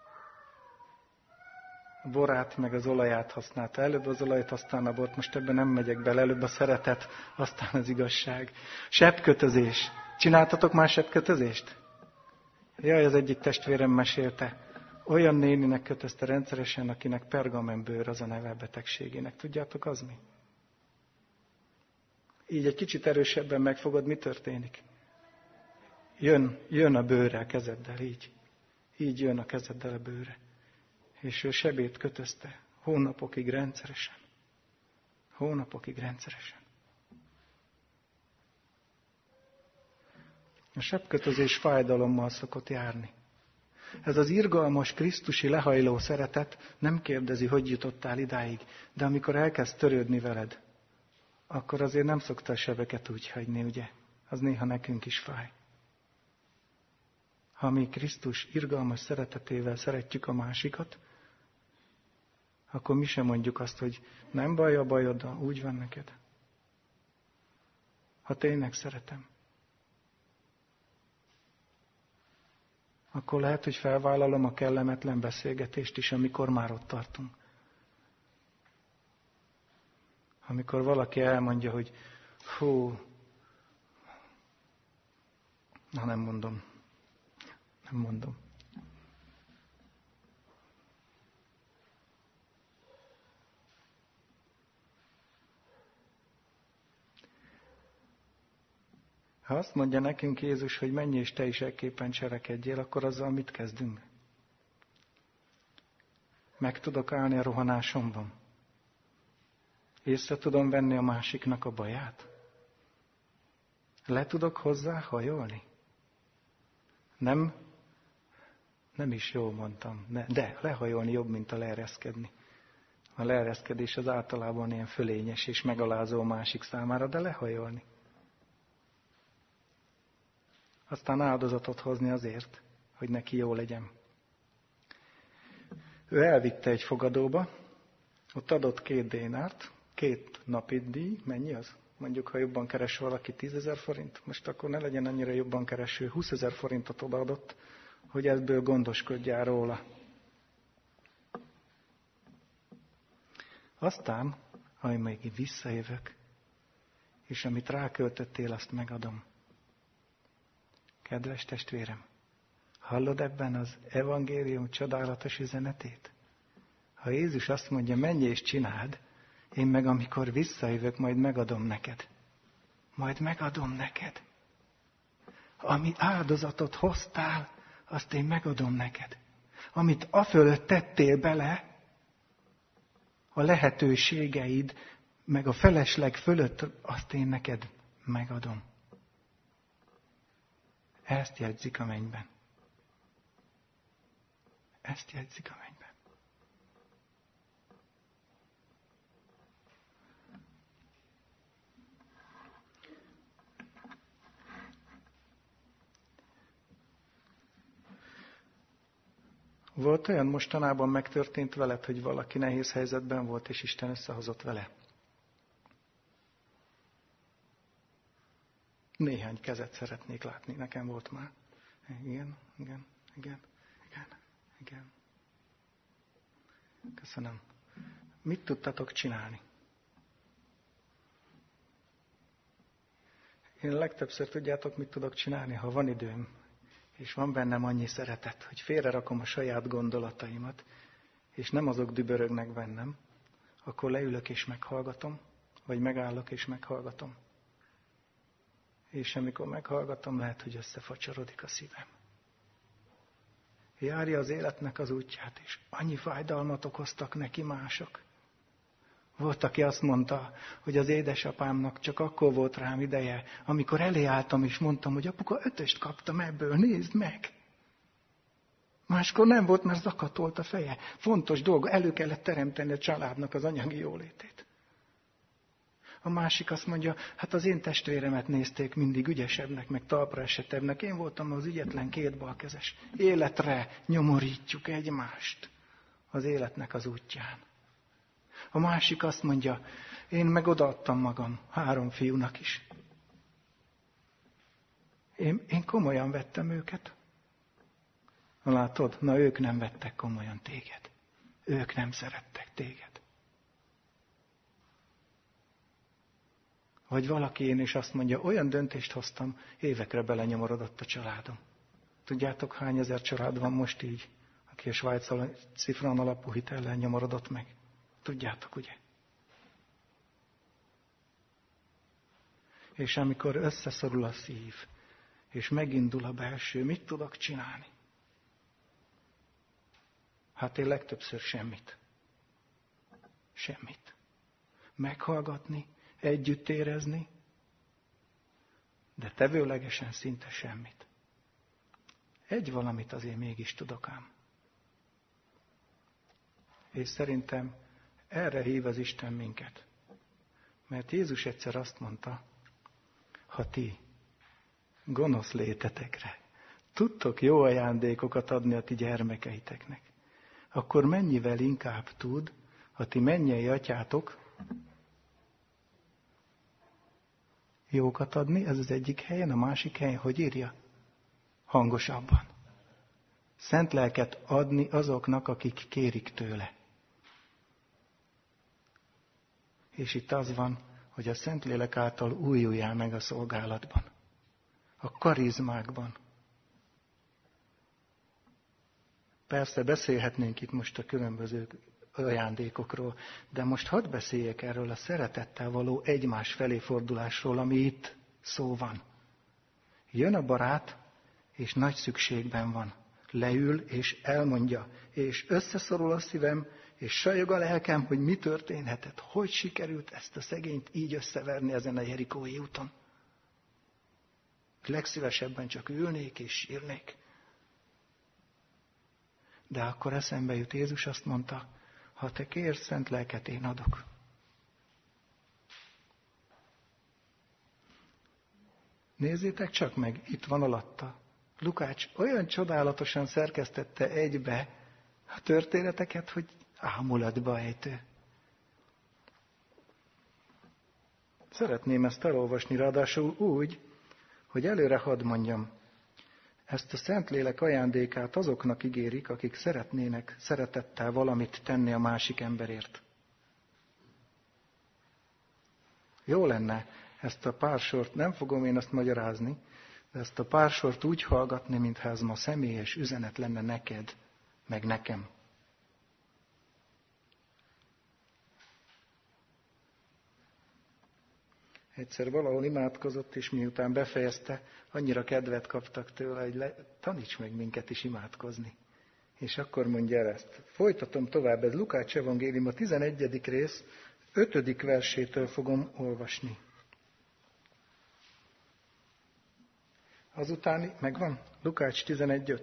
A borát meg az olaját használta. Előbb az olajat, aztán a bort. Most ebben nem megyek bele. Előbb a szeretet, aztán az igazság. Sebkötözés. Csináltatok már sebkötözést? Jaj, az egyik testvérem mesélte. Olyan néninek kötözte rendszeresen, akinek pergamenbőr az a neve betegségének. Tudjátok, az mi? Így egy kicsit erősebben megfogod, mi történik? Jön a bőrre a kezeddel, így. Így jön a kezeddel a bőrre. És ő sebét kötözte hónapokig rendszeresen. Hónapokig rendszeresen. A sebkötözés fájdalommal szokott járni. Ez az irgalmas, krisztusi lehajló szeretet nem kérdezi, hogy jutottál idáig, de amikor elkezd törődni veled, akkor azért nem szokta a sebeket úgy hagyni, ugye? Az néha nekünk is fáj. Ha mi Krisztus irgalmas szeretetével szeretjük a másikat, akkor mi sem mondjuk azt, hogy nem baj a bajod, úgy van neked. Ha tényleg szeretem. Akkor lehet, hogy felvállalom a kellemetlen beszélgetést is, amikor már ott tartunk. Amikor valaki elmondja, hogy hú, nem mondom. Ha azt mondja nekünk Jézus, hogy menj és te is ekképpen cselekedjél, akkor azzal mit kezdünk? Meg tudok állni a rohanásomban? Észre tudom venni a másiknak a baját? Le tudok hozzá hajolni? Nem is jól mondtam, de lehajolni jobb, mint a leereszkedni. A leereszkedés az általában ilyen fölényes és megalázó a másik számára, de lehajolni. Aztán áldozatot hozni azért, hogy neki jó legyen. Ő elvitte egy fogadóba, ott adott 2 dénárt, 2 napi díj, mennyi az? Mondjuk, ha jobban keres valaki 10 000 forint, most akkor ne legyen annyira jobban kereső, 20 000 forintot odaadott, hogy ebből gondoskodjál róla. Aztán, ha én még visszajövök, és amit ráköltöttél, azt megadom. Kedves testvérem, hallod ebben az evangélium csodálatos üzenetét? Ha Jézus azt mondja, menj és csináld, én meg amikor visszajövök, majd megadom neked. Majd megadom neked. Ami áldozatot hoztál, azt én megadom neked. Amit afölött tettél bele, a lehetőségeid, meg a felesleg fölött, azt én neked megadom. Ezt jegyzik a mennyben. Ezt jegyzik a mennyben. Volt olyan mostanában megtörtént veled, hogy valaki nehéz helyzetben volt, és Isten összehozott vele? Néhány kezet szeretnék látni, nekem volt már. Igen. Köszönöm. Mit tudtatok csinálni? Én legtöbbször tudjátok, mit tudok csinálni, ha van időm, és van bennem annyi szeretet, hogy félrerakom a saját gondolataimat, és nem azok dübörögnek bennem, akkor leülök és meghallgatom, vagy megállok és meghallgatom. És amikor meghallgatom, lehet, hogy összefacsorodik a szívem. Járja az életnek az útját, és annyi fájdalmat okoztak neki mások. Volt, aki azt mondta, hogy az édesapámnak csak akkor volt rám ideje, amikor elé álltam, és mondtam, hogy apuka, 5-öst kaptam ebből, nézd meg! Máskor nem volt, mert zakatolt a feje. Fontos dolga, elő kellett teremteni a családnak az anyagi jólétét. A másik azt mondja, hát az én testvéremet nézték mindig ügyesebbnek, meg talpra esettebbnek. Én voltam az ügyetlen 2 balkezes. Életre nyomorítjuk egymást az életnek az útján. A másik azt mondja, én meg odaadtam magam 3 fiúnak is. Én komolyan vettem őket. Látod? Na, ők nem vettek komolyan téged. Ők nem szerettek téged. Vagy valaki én is azt mondja, olyan döntést hoztam, évekre belenyomorodott a családom. Tudjátok, hány ezer család van most így, aki a Svájc-cifrán alapú hitellel nyomorodott meg? Tudjátok, ugye? És amikor összeszorul a szív, és megindul a belső, mit tudok csinálni? Hát én legtöbbször semmit. Semmit. Meghallgatni, együtt érezni, de tevőlegesen szinte semmit. Egy valamit azért mégis tudok ám. És szerintem erre hív az Isten minket. Mert Jézus egyszer azt mondta, ha ti gonosz létetekre tudtok jó ajándékokat adni a ti gyermekeiteknek, akkor mennyivel inkább tud a ti mennyei atyátok jókat adni, ez az egyik helyen, a másik helyen, hogy írja? Hangosabban. Szent lelket adni azoknak, akik kérik tőle. És itt az van, hogy a Szentlélek által újuljál meg a szolgálatban, a karizmákban. Persze beszélhetnénk itt most a különböző ajándékokról, de most hadd beszéljek erről a szeretettel való egymás felé fordulásról, ami itt szó van. Jön a barát, és nagy szükségben van. Leül, és elmondja, és összeszorul a szívem, és sajog a lelkem, hogy mi történhetett, hogy sikerült ezt a szegényt így összeverni ezen a jerikói úton. Legszívesebben csak ülnék és sírnék. De akkor eszembe jut, Jézus azt mondta, ha te kérsz, szent lelket, én adok. Nézzétek csak meg, itt van alatta. Lukács olyan csodálatosan szerkesztette egybe a történeteket, hogy ámulatba ejtő. Szeretném ezt elolvasni, ráadásul úgy, hogy előre hadd mondjam. Ezt a Szentlélek ajándékát azoknak ígérik, akik szeretnének szeretettel valamit tenni a másik emberért. Jó lenne ezt a pár sort, nem fogom én ezt magyarázni, de ezt a pár sort úgy hallgatni, mintha ez ma személyes üzenet lenne neked, meg nekem. Egyszer valahol imádkozott, és miután befejezte, annyira kedvet kaptak tőle, hogy taníts meg minket is imádkozni. És akkor mondja el ezt. Folytatom tovább, ez Lukács evangélium, a 11. rész, 5. versétől fogom olvasni. Azután, megvan? Lukács 11.5.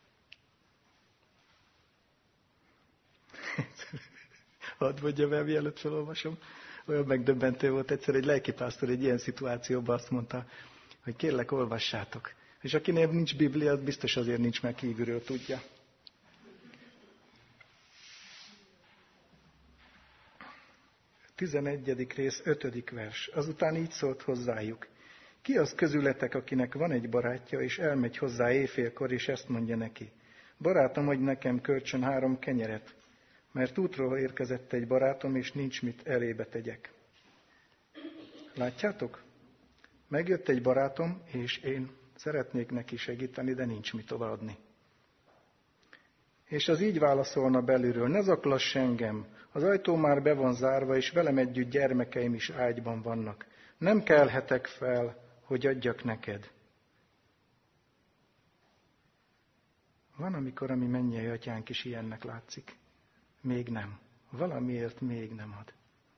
Hadd mondjam el, mielőtt felolvasom. Olyan megdöbbentő volt egyszer, egy lelkipásztor egy ilyen szituációban azt mondta, hogy kérlek, olvassátok. És akinél nincs Biblia, az biztos azért nincs, mert kívülről tudja. A 11. rész, 5. vers. Azután így szólt hozzájuk. Ki az közületek, akinek van egy barátja, és elmegy hozzá éjfélkor, és ezt mondja neki. Barátom, adj nekem kölcsön 3 kenyeret, mert útról érkezett egy barátom, és nincs mit elébe tegyek. Látjátok? Megjött egy barátom, és én szeretnék neki segíteni, de nincs mit továbbadni. És az így válaszolna belülről, ne zaklass engem, az ajtó már be van zárva, és velem együtt gyermekeim is ágyban vannak. Nem kelhetek fel, hogy adjak neked. Van, amikor a mi mennyei atyánk is ilyennek látszik. Még nem. Valamiért még nem ad.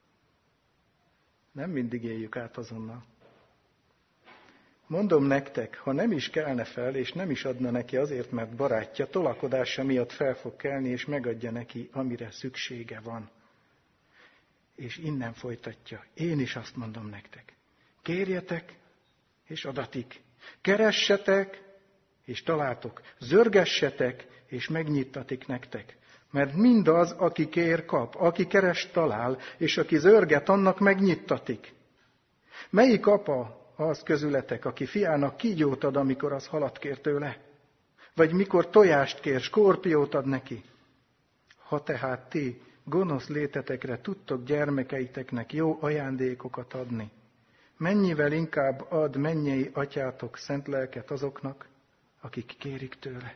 Nem mindig éljük át azonnal. Mondom nektek, ha nem is kelne fel, és nem is adna neki azért, mert barátja tolakodása miatt fel fog kelni, és megadja neki, amire szüksége van. És innen folytatja. Én is azt mondom nektek. Kérjetek, és adatik. Keressetek, és találtok. Zörgessetek, és megnyittatik nektek. Mert mindaz, aki kér, kap, aki keres, talál, és aki zörget, annak megnyittatik. Melyik apa az közületek, aki fiának kígyót ad, amikor az halat kér tőle? Vagy mikor tojást kér, skorpiót ad neki? Ha tehát ti gonosz létetekre tudtok gyermekeiteknek jó ajándékokat adni, mennyivel inkább ad mennyei atyátok szent lelket azoknak, akik kérik tőle.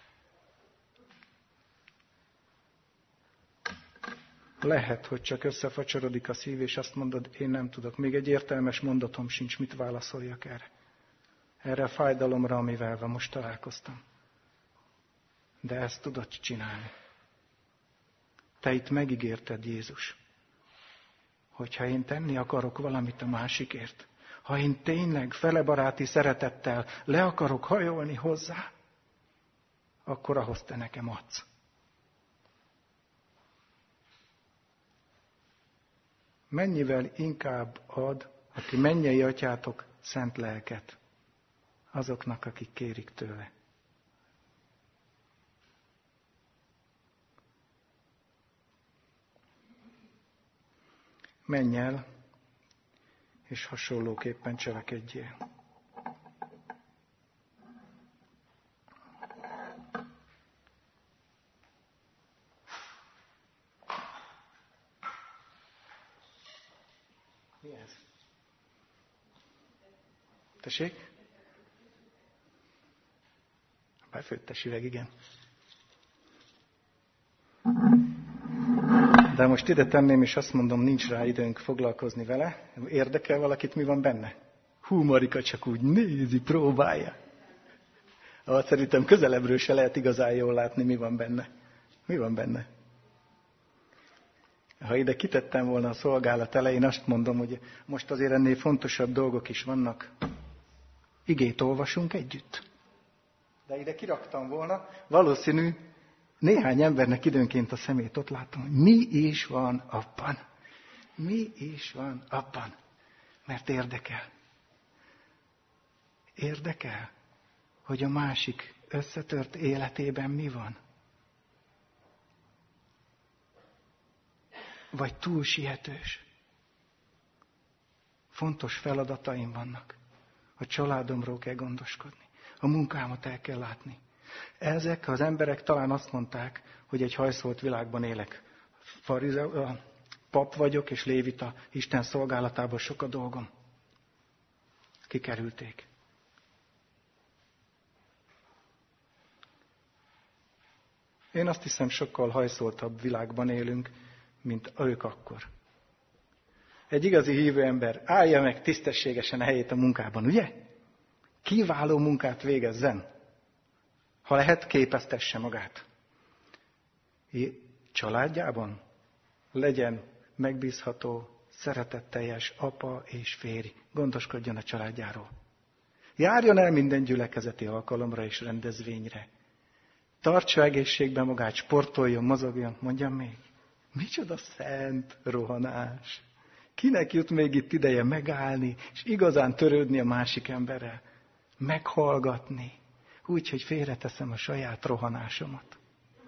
Lehet, hogy csak összefacsorodik a szív, és azt mondod, én nem tudok. Még egy értelmes mondatom sincs, mit válaszoljak erre. Erre a fájdalomra, amivel most találkoztam. De ezt tudod csinálni. Te itt megígérted, Jézus, hogyha én tenni akarok valamit a másikért, ha én tényleg felebaráti szeretettel le akarok hajolni hozzá, akkor ahhoz te nekem adsz. Mennyivel inkább ad, aki mennyei atyátok szent lelket azoknak, akik kérik tőle. Menj el, és hasonlóképpen cselekedjél. Mi ez? Tessék? Befőttes üveg, igen. De most ide tenném, és azt mondom, nincs rá időnk foglalkozni vele. Érdekel valakit, mi van benne? Hú, Marika csak úgy nézi, próbálja. Szerintem közelebbről se lehet igazán jól látni, mi van benne. Mi van benne? Ha ide kitettem volna a szolgálat elején, azt mondom, hogy most azért ennél fontosabb dolgok is vannak. Igét olvasunk együtt. De ide kiraktam volna, valószínű, néhány embernek időnként a szemét ott látom, hogy mi is van abban. Mi is van abban. Mert érdekel. Érdekel, hogy a másik összetört életében mi van. Vagy túl sietős. Fontos feladataim vannak. A családomról kell gondoskodni. A munkámat el kell látni. Ezek az emberek talán azt mondták, hogy egy hajszolt világban élek. Pap vagyok, és lévita, Isten szolgálatából sok a dolgom. Kikerülték. Én azt hiszem, sokkal hajszoltabb világban élünk, mint ők akkor. Egy igazi hívő ember állja meg tisztességesen a helyét a munkában, ugye? Kiváló munkát végezzen. Ha lehet, képeztesse magát. Családjában legyen megbízható, szeretetteljes apa és férj. Gondoskodjon a családjáról. Járjon el minden gyülekezeti alkalomra és rendezvényre. Tartsa egészségben magát, sportoljon, mozogjon. Mondjam még. Micsoda szent rohanás. Kinek jut még itt ideje megállni, és igazán törődni a másik emberrel? Meghallgatni. Úgy, hogy félreteszem a saját rohanásomat.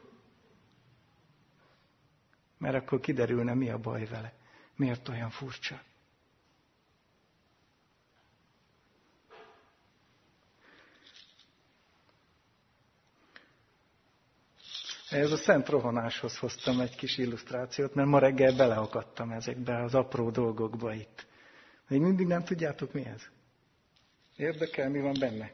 Mert akkor kiderülne, mi a baj vele. Miért olyan furcsa? Ehhez a szent rohanáshoz hoztam egy kis illusztrációt, mert ma reggel beleakadtam ezekbe az apró dolgokba itt. Még mindig nem tudjátok, mi ez? Érdekel, mi van benne?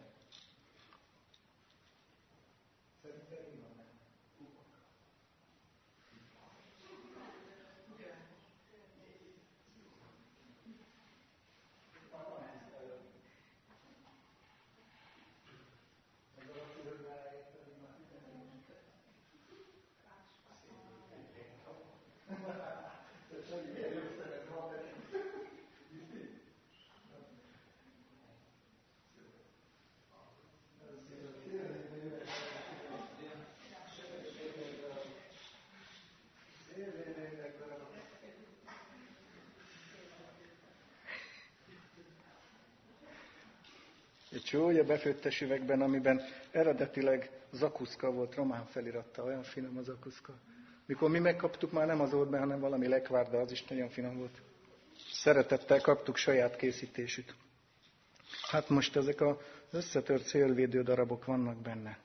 Egy csója befőttes üvegben, amiben eredetileg zakuszka volt, román feliratta, olyan finom a zakuszka. Mikor mi megkaptuk, már nem az volt be, hanem valami lekvár, de az is nagyon finom volt. Szeretettel kaptuk saját készítésűt. Hát most ezek az összetört szélvédő darabok vannak benne.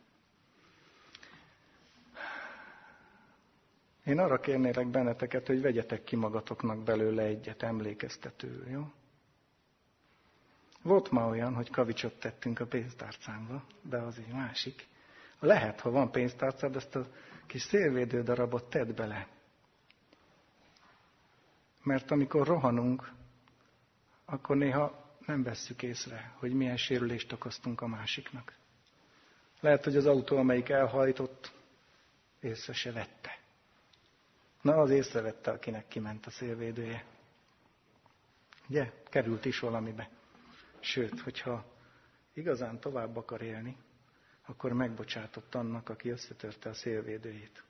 Én arra kérnélek benneteket, hogy vegyetek ki magatoknak belőle egyet emlékeztetőül, jó? Volt már olyan, hogy kavicsot tettünk a pénztárcámba, de az egy másik. Lehet, ha van pénztárcád, ezt a kis szélvédő darabot tedd bele. Mert amikor rohanunk, akkor néha nem vesszük észre, hogy milyen sérülést okoztunk a másiknak. Lehet, hogy az autó, amelyik elhajtott, észre se vette. Na, az észrevette, akinek kiment a szélvédője. Ugye? Került is valamibe. Sőt, hogyha igazán tovább akar élni, akkor megbocsátott annak, aki összetörte a szélvédőjét.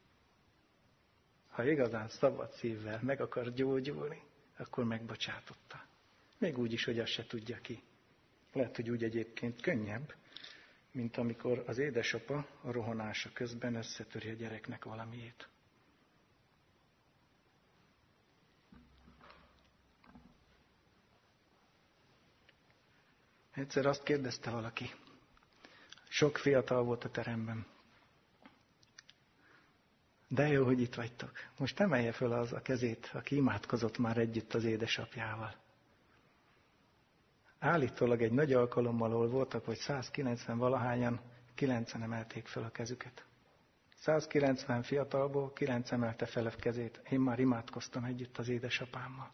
Ha igazán szabad szívvel meg akar gyógyulni, akkor megbocsátotta. Még úgy is, hogy azt se tudja ki. Lehet, hogy úgy egyébként könnyebb, mint amikor az édesapa a rohanása közben összetöri a gyereknek valamiét. Egyszer azt kérdezte valaki, sok fiatal volt a teremben. De jó, hogy itt vagytok. Most emelje föl az a kezét, aki imádkozott már együtt az édesapjával. Állítólag egy nagy alkalommal, ahol voltak, vagy 190 valahányan, 9 emelték föl a kezüket. 190 fiatalból 9 emelte fel a kezét. Én már imádkoztam együtt az édesapámmal.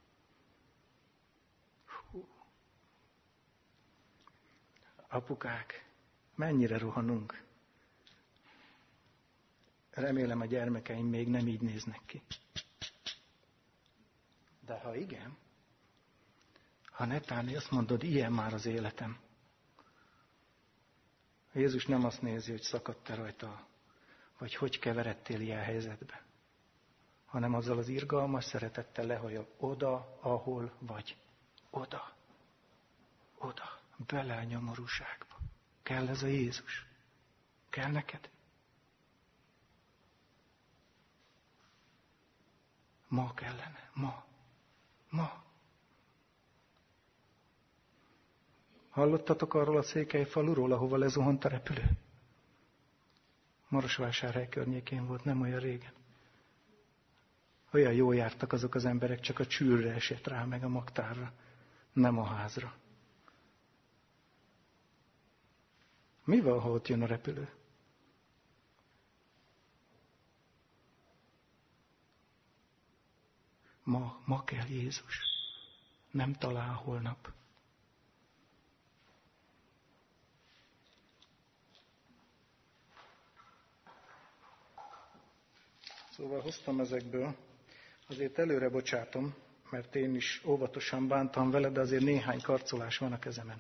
Apukák, mennyire rohanunk. Remélem a gyermekeim még nem így néznek ki. De ha igen, ha netán azt mondod, ilyen már az életem. Jézus nem azt nézi, hogy szakadt-e rajta, vagy hogy keveredtél ilyen helyzetbe, hanem azzal az irgalmas szeretettel lehajol oda, ahol vagy. Oda. Oda. Bele a nyomorúságba. Kell ez a Jézus? Kell neked? Ma kellene. Ma. Hallottatok arról a Székelyfaluról, ahova lezuhant a repülő? Marosvásárhely környékén volt, nem olyan régen. Olyan jól jártak azok az emberek, csak a csűrre esett rá, meg a magtárra, nem a házra. Mi van, ha ott jön a repülő? Ma kell Jézus. Nem talán holnap. Szóval hoztam ezekből, azért előre bocsátom, mert én is óvatosan bántam vele, de azért néhány karcolás van a kezemen.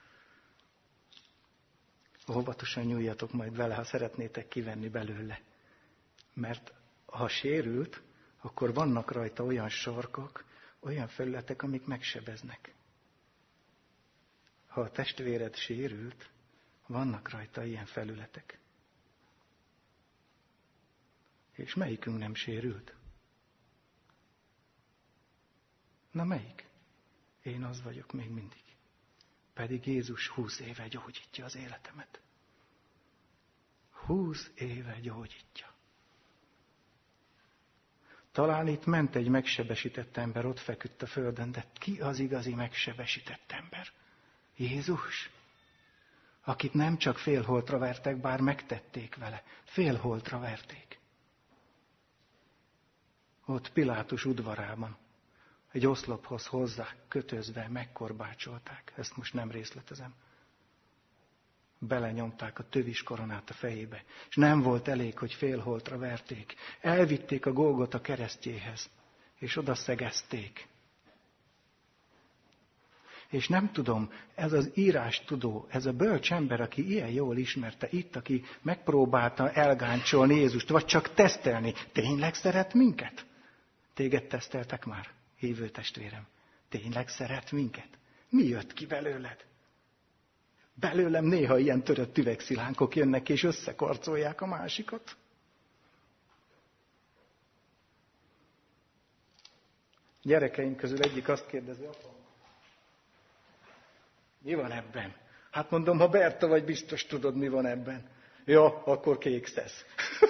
Óvatosan nyúljatok majd vele, ha szeretnétek kivenni belőle. Mert ha sérült, akkor vannak rajta olyan sarkok, olyan felületek, amik megsebeznek. Ha a testvéred sérült, vannak rajta ilyen felületek. És melyikünk nem sérült? Na melyik? Én az vagyok még mindig. Pedig Jézus 20 éve gyógyítja az életemet. 20 éve gyógyítja. Talán itt ment egy megsebesített ember, ott feküdt a földön, de ki az igazi megsebesített ember? Jézus, akit nem csak félholtra vertek, bár megtették vele. Félholtra verték. Ott Pilátus udvarában, egy oszlophoz hozzá kötözve megkorbácsolták. Ezt most nem részletezem. Belenyomták a tövis koronát a fejébe. És nem volt elég, hogy félholtra verték. Elvitték a Golgota keresztjéhez, és oda szegezték. És nem tudom, ez az írástudó, ez a bölcs ember, aki ilyen jól ismerte itt, aki megpróbálta elgáncsolni Jézust, vagy csak tesztelni, tényleg szeret minket? Téged teszteltek már, hívő testvérem. Tényleg szeret minket? Mi jött ki belőled? Belőlem néha ilyen törött üvegszilánkok jönnek, és összekarcolják a másikat. Gyerekeim közül egyik azt kérdezi, apa, mi van ebben? Hát mondom, ha Berta vagy, biztos tudod, mi van ebben. Ja, akkor kékszesz.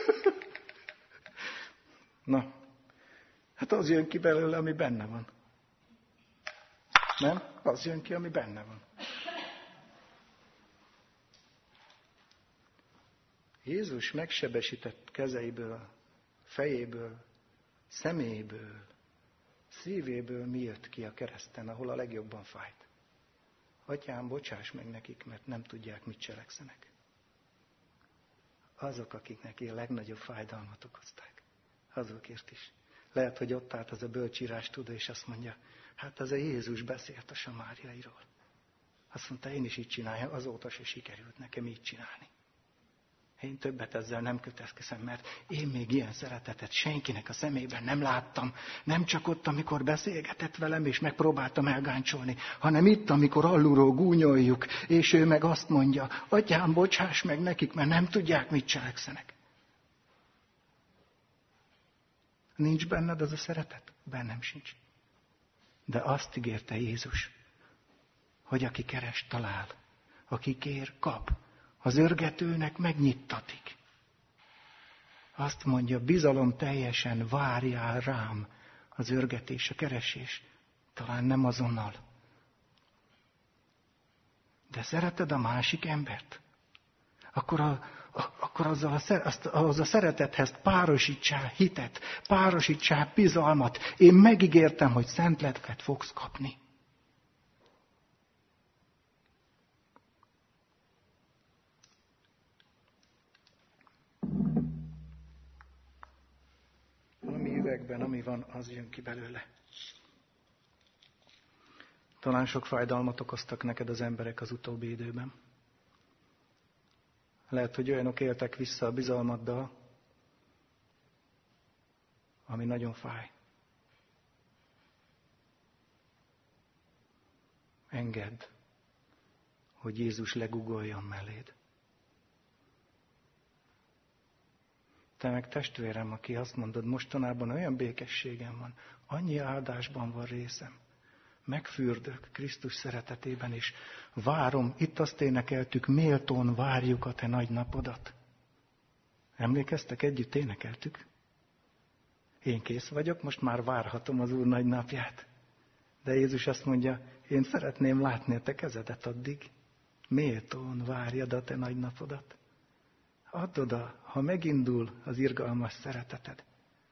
Na, hát az jön ki belőle, ami benne van. Nem? Az jön ki, ami benne van. Jézus megsebesített kezeiből, fejéből, szeméből, szívéből mi jött ki a kereszten, ahol a legjobban fájt. Atyám, bocsáss meg nekik, mert nem tudják, mit cselekszenek. Azok, akiknek a legnagyobb fájdalmat okozták. Azokért is. Lehet, hogy ott állt az a bölcsírás tudó, és azt mondja, hát az a Jézus beszélt a samáriairól. Azt mondta, én is így csináljam, azóta se sikerült nekem így csinálni. Én többet ezzel nem kötözködöm, mert én még ilyen szeretetet senkinek a szemében nem láttam. Nem csak ott, amikor beszélgetett velem, és megpróbáltam elgáncsolni, hanem itt, amikor alulról gúnyoljuk, és ő meg azt mondja, atyám, bocsáss meg nekik, mert nem tudják, mit cselekszenek. Nincs benned az a szeretet? Bennem sincs. De azt ígérte Jézus, hogy aki keres, talál. Aki kér, kap. Az örgetőnek megnyittatik. Azt mondja, bizalom teljesen várjál rám az örgetés, a keresés. Talán nem azonnal. De szereted a másik embert? Akkor az a szeretethez párosítsál hitet, párosítsál bizalmat. Én megígértem, hogy szent lelket fogsz kapni. Ami üvegben, ami van, az jön ki belőle. Talán sok fájdalmat okoztak neked az emberek az utóbbi időben. Lehet, hogy olyanok éltek vissza a bizalmaddal, ami nagyon fáj. Engedd, hogy Jézus legugoljon melléd. Te meg testvérem, aki azt mondod, mostanában olyan békességem van, annyi áldásban van részem. Megfürdök Krisztus szeretetében, és várom, itt azt énekeltük, méltón várjuk a te nagy napodat. Emlékeztek, együtt énekeltük? Én kész vagyok, most már várhatom az Úr nagy napját. De Jézus azt mondja, én szeretném látni a te kezedet addig. Méltón várjad a te nagy napodat. Add oda, ha megindul az irgalmas szereteted.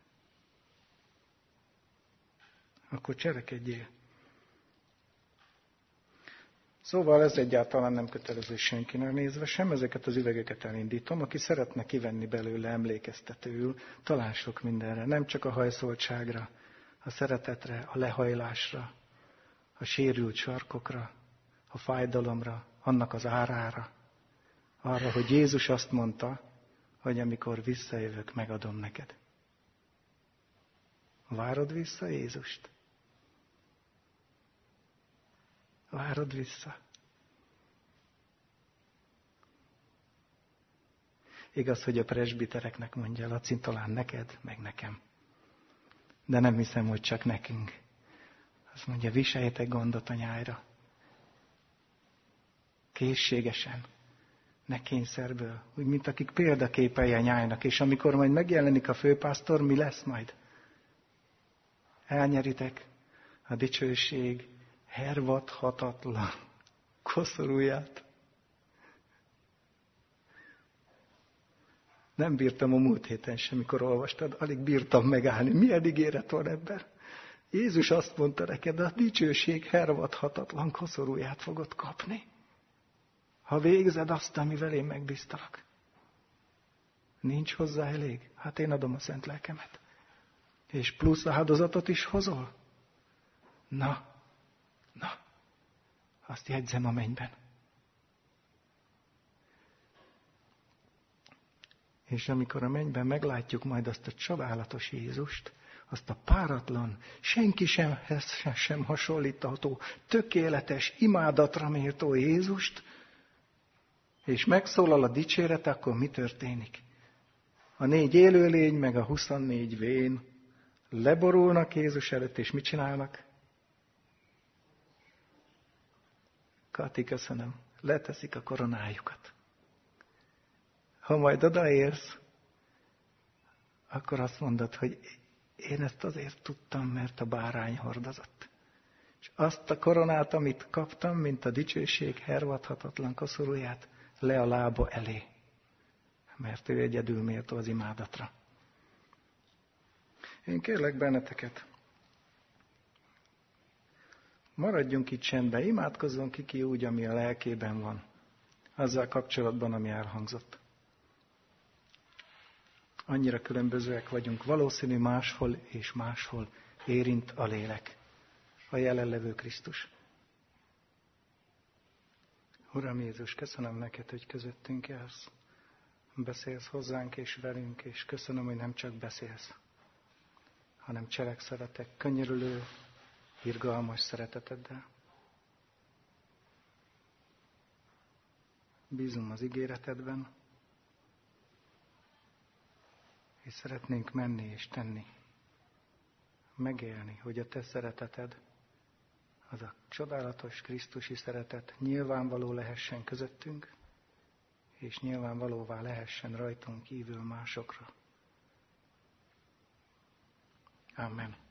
Akkor cselekedjél. Szóval ez egyáltalán nem kötelező senkinek nézve sem, ezeket az üvegeket elindítom. Aki szeretne kivenni belőle emlékeztetőül, talán sok mindenre, nem csak a hajszoltságra, a szeretetre, a lehajlásra, a sérült sarkokra, a fájdalomra, annak az árára, arra, hogy Jézus azt mondta, hogy amikor visszajövök, megadom neked. Várod vissza Jézust? Várod vissza. Igaz, hogy a presbitereknek mondja, Laci, talán neked, meg nekem. De nem hiszem, hogy csak nekünk. Azt mondja, viseljetek gondot a nyájra. Készségesen. Ne kényszerből. Úgy, mint akik példaképei a nyájnak. És amikor majd megjelenik a főpásztor, mi lesz majd? Elnyeritek a dicsőség hervadhatatlan koszorúját. Nem bírtam a múlt héten sem, mikor olvastad, alig bírtam megállni. Milyen ígéret van ebben? Jézus azt mondta neked, a dicsőség hervadhatatlan koszorúját fogod kapni. Ha végzed azt, amivel én megbíztalak. Nincs hozzá elég? Hát én adom a szent lelkemet. És plusz áldozatot is hozol? Na, azt jegyzem a mennyben. És amikor a mennyben meglátjuk majd azt a csodálatos Jézust, azt a páratlan, senki sem hasonlítható, tökéletes, imádatra méltó Jézust, és megszólal a dicsérete, akkor mi történik? A 4 élőlény, meg a 24 vén leborulnak Jézus előtt, és mit csinálnak? Kati, köszönöm. Leteszik a koronájukat. Ha majd odaérsz, akkor azt mondod, hogy én ezt azért tudtam, mert a bárány hordozott. És azt a koronát, amit kaptam, mint a dicsőség hervadhatatlan koszorúját, le a lába elé. Mert ő egyedül méltó az imádatra. Én kérlek benneteket, maradjunk itt csendben, imádkozzon ki úgy, ami a lelkében van, azzal kapcsolatban, ami elhangzott. Annyira különbözőek vagyunk, valószínű máshol és máshol érint a lélek, a jelenlevő Krisztus. Uram Jézus, köszönöm neked, hogy közöttünk jársz. Beszélsz hozzánk és velünk, és köszönöm, hogy nem csak beszélsz, hanem cselekszel a te könyörülő, irgalmas szereteteddel. Bízom az ígéretedben, és szeretnénk menni és tenni, megélni, hogy a te szereteted az a csodálatos krisztusi szeretet nyilvánvaló lehessen közöttünk, és nyilvánvalóvá lehessen rajtunk kívül másokra. Amen.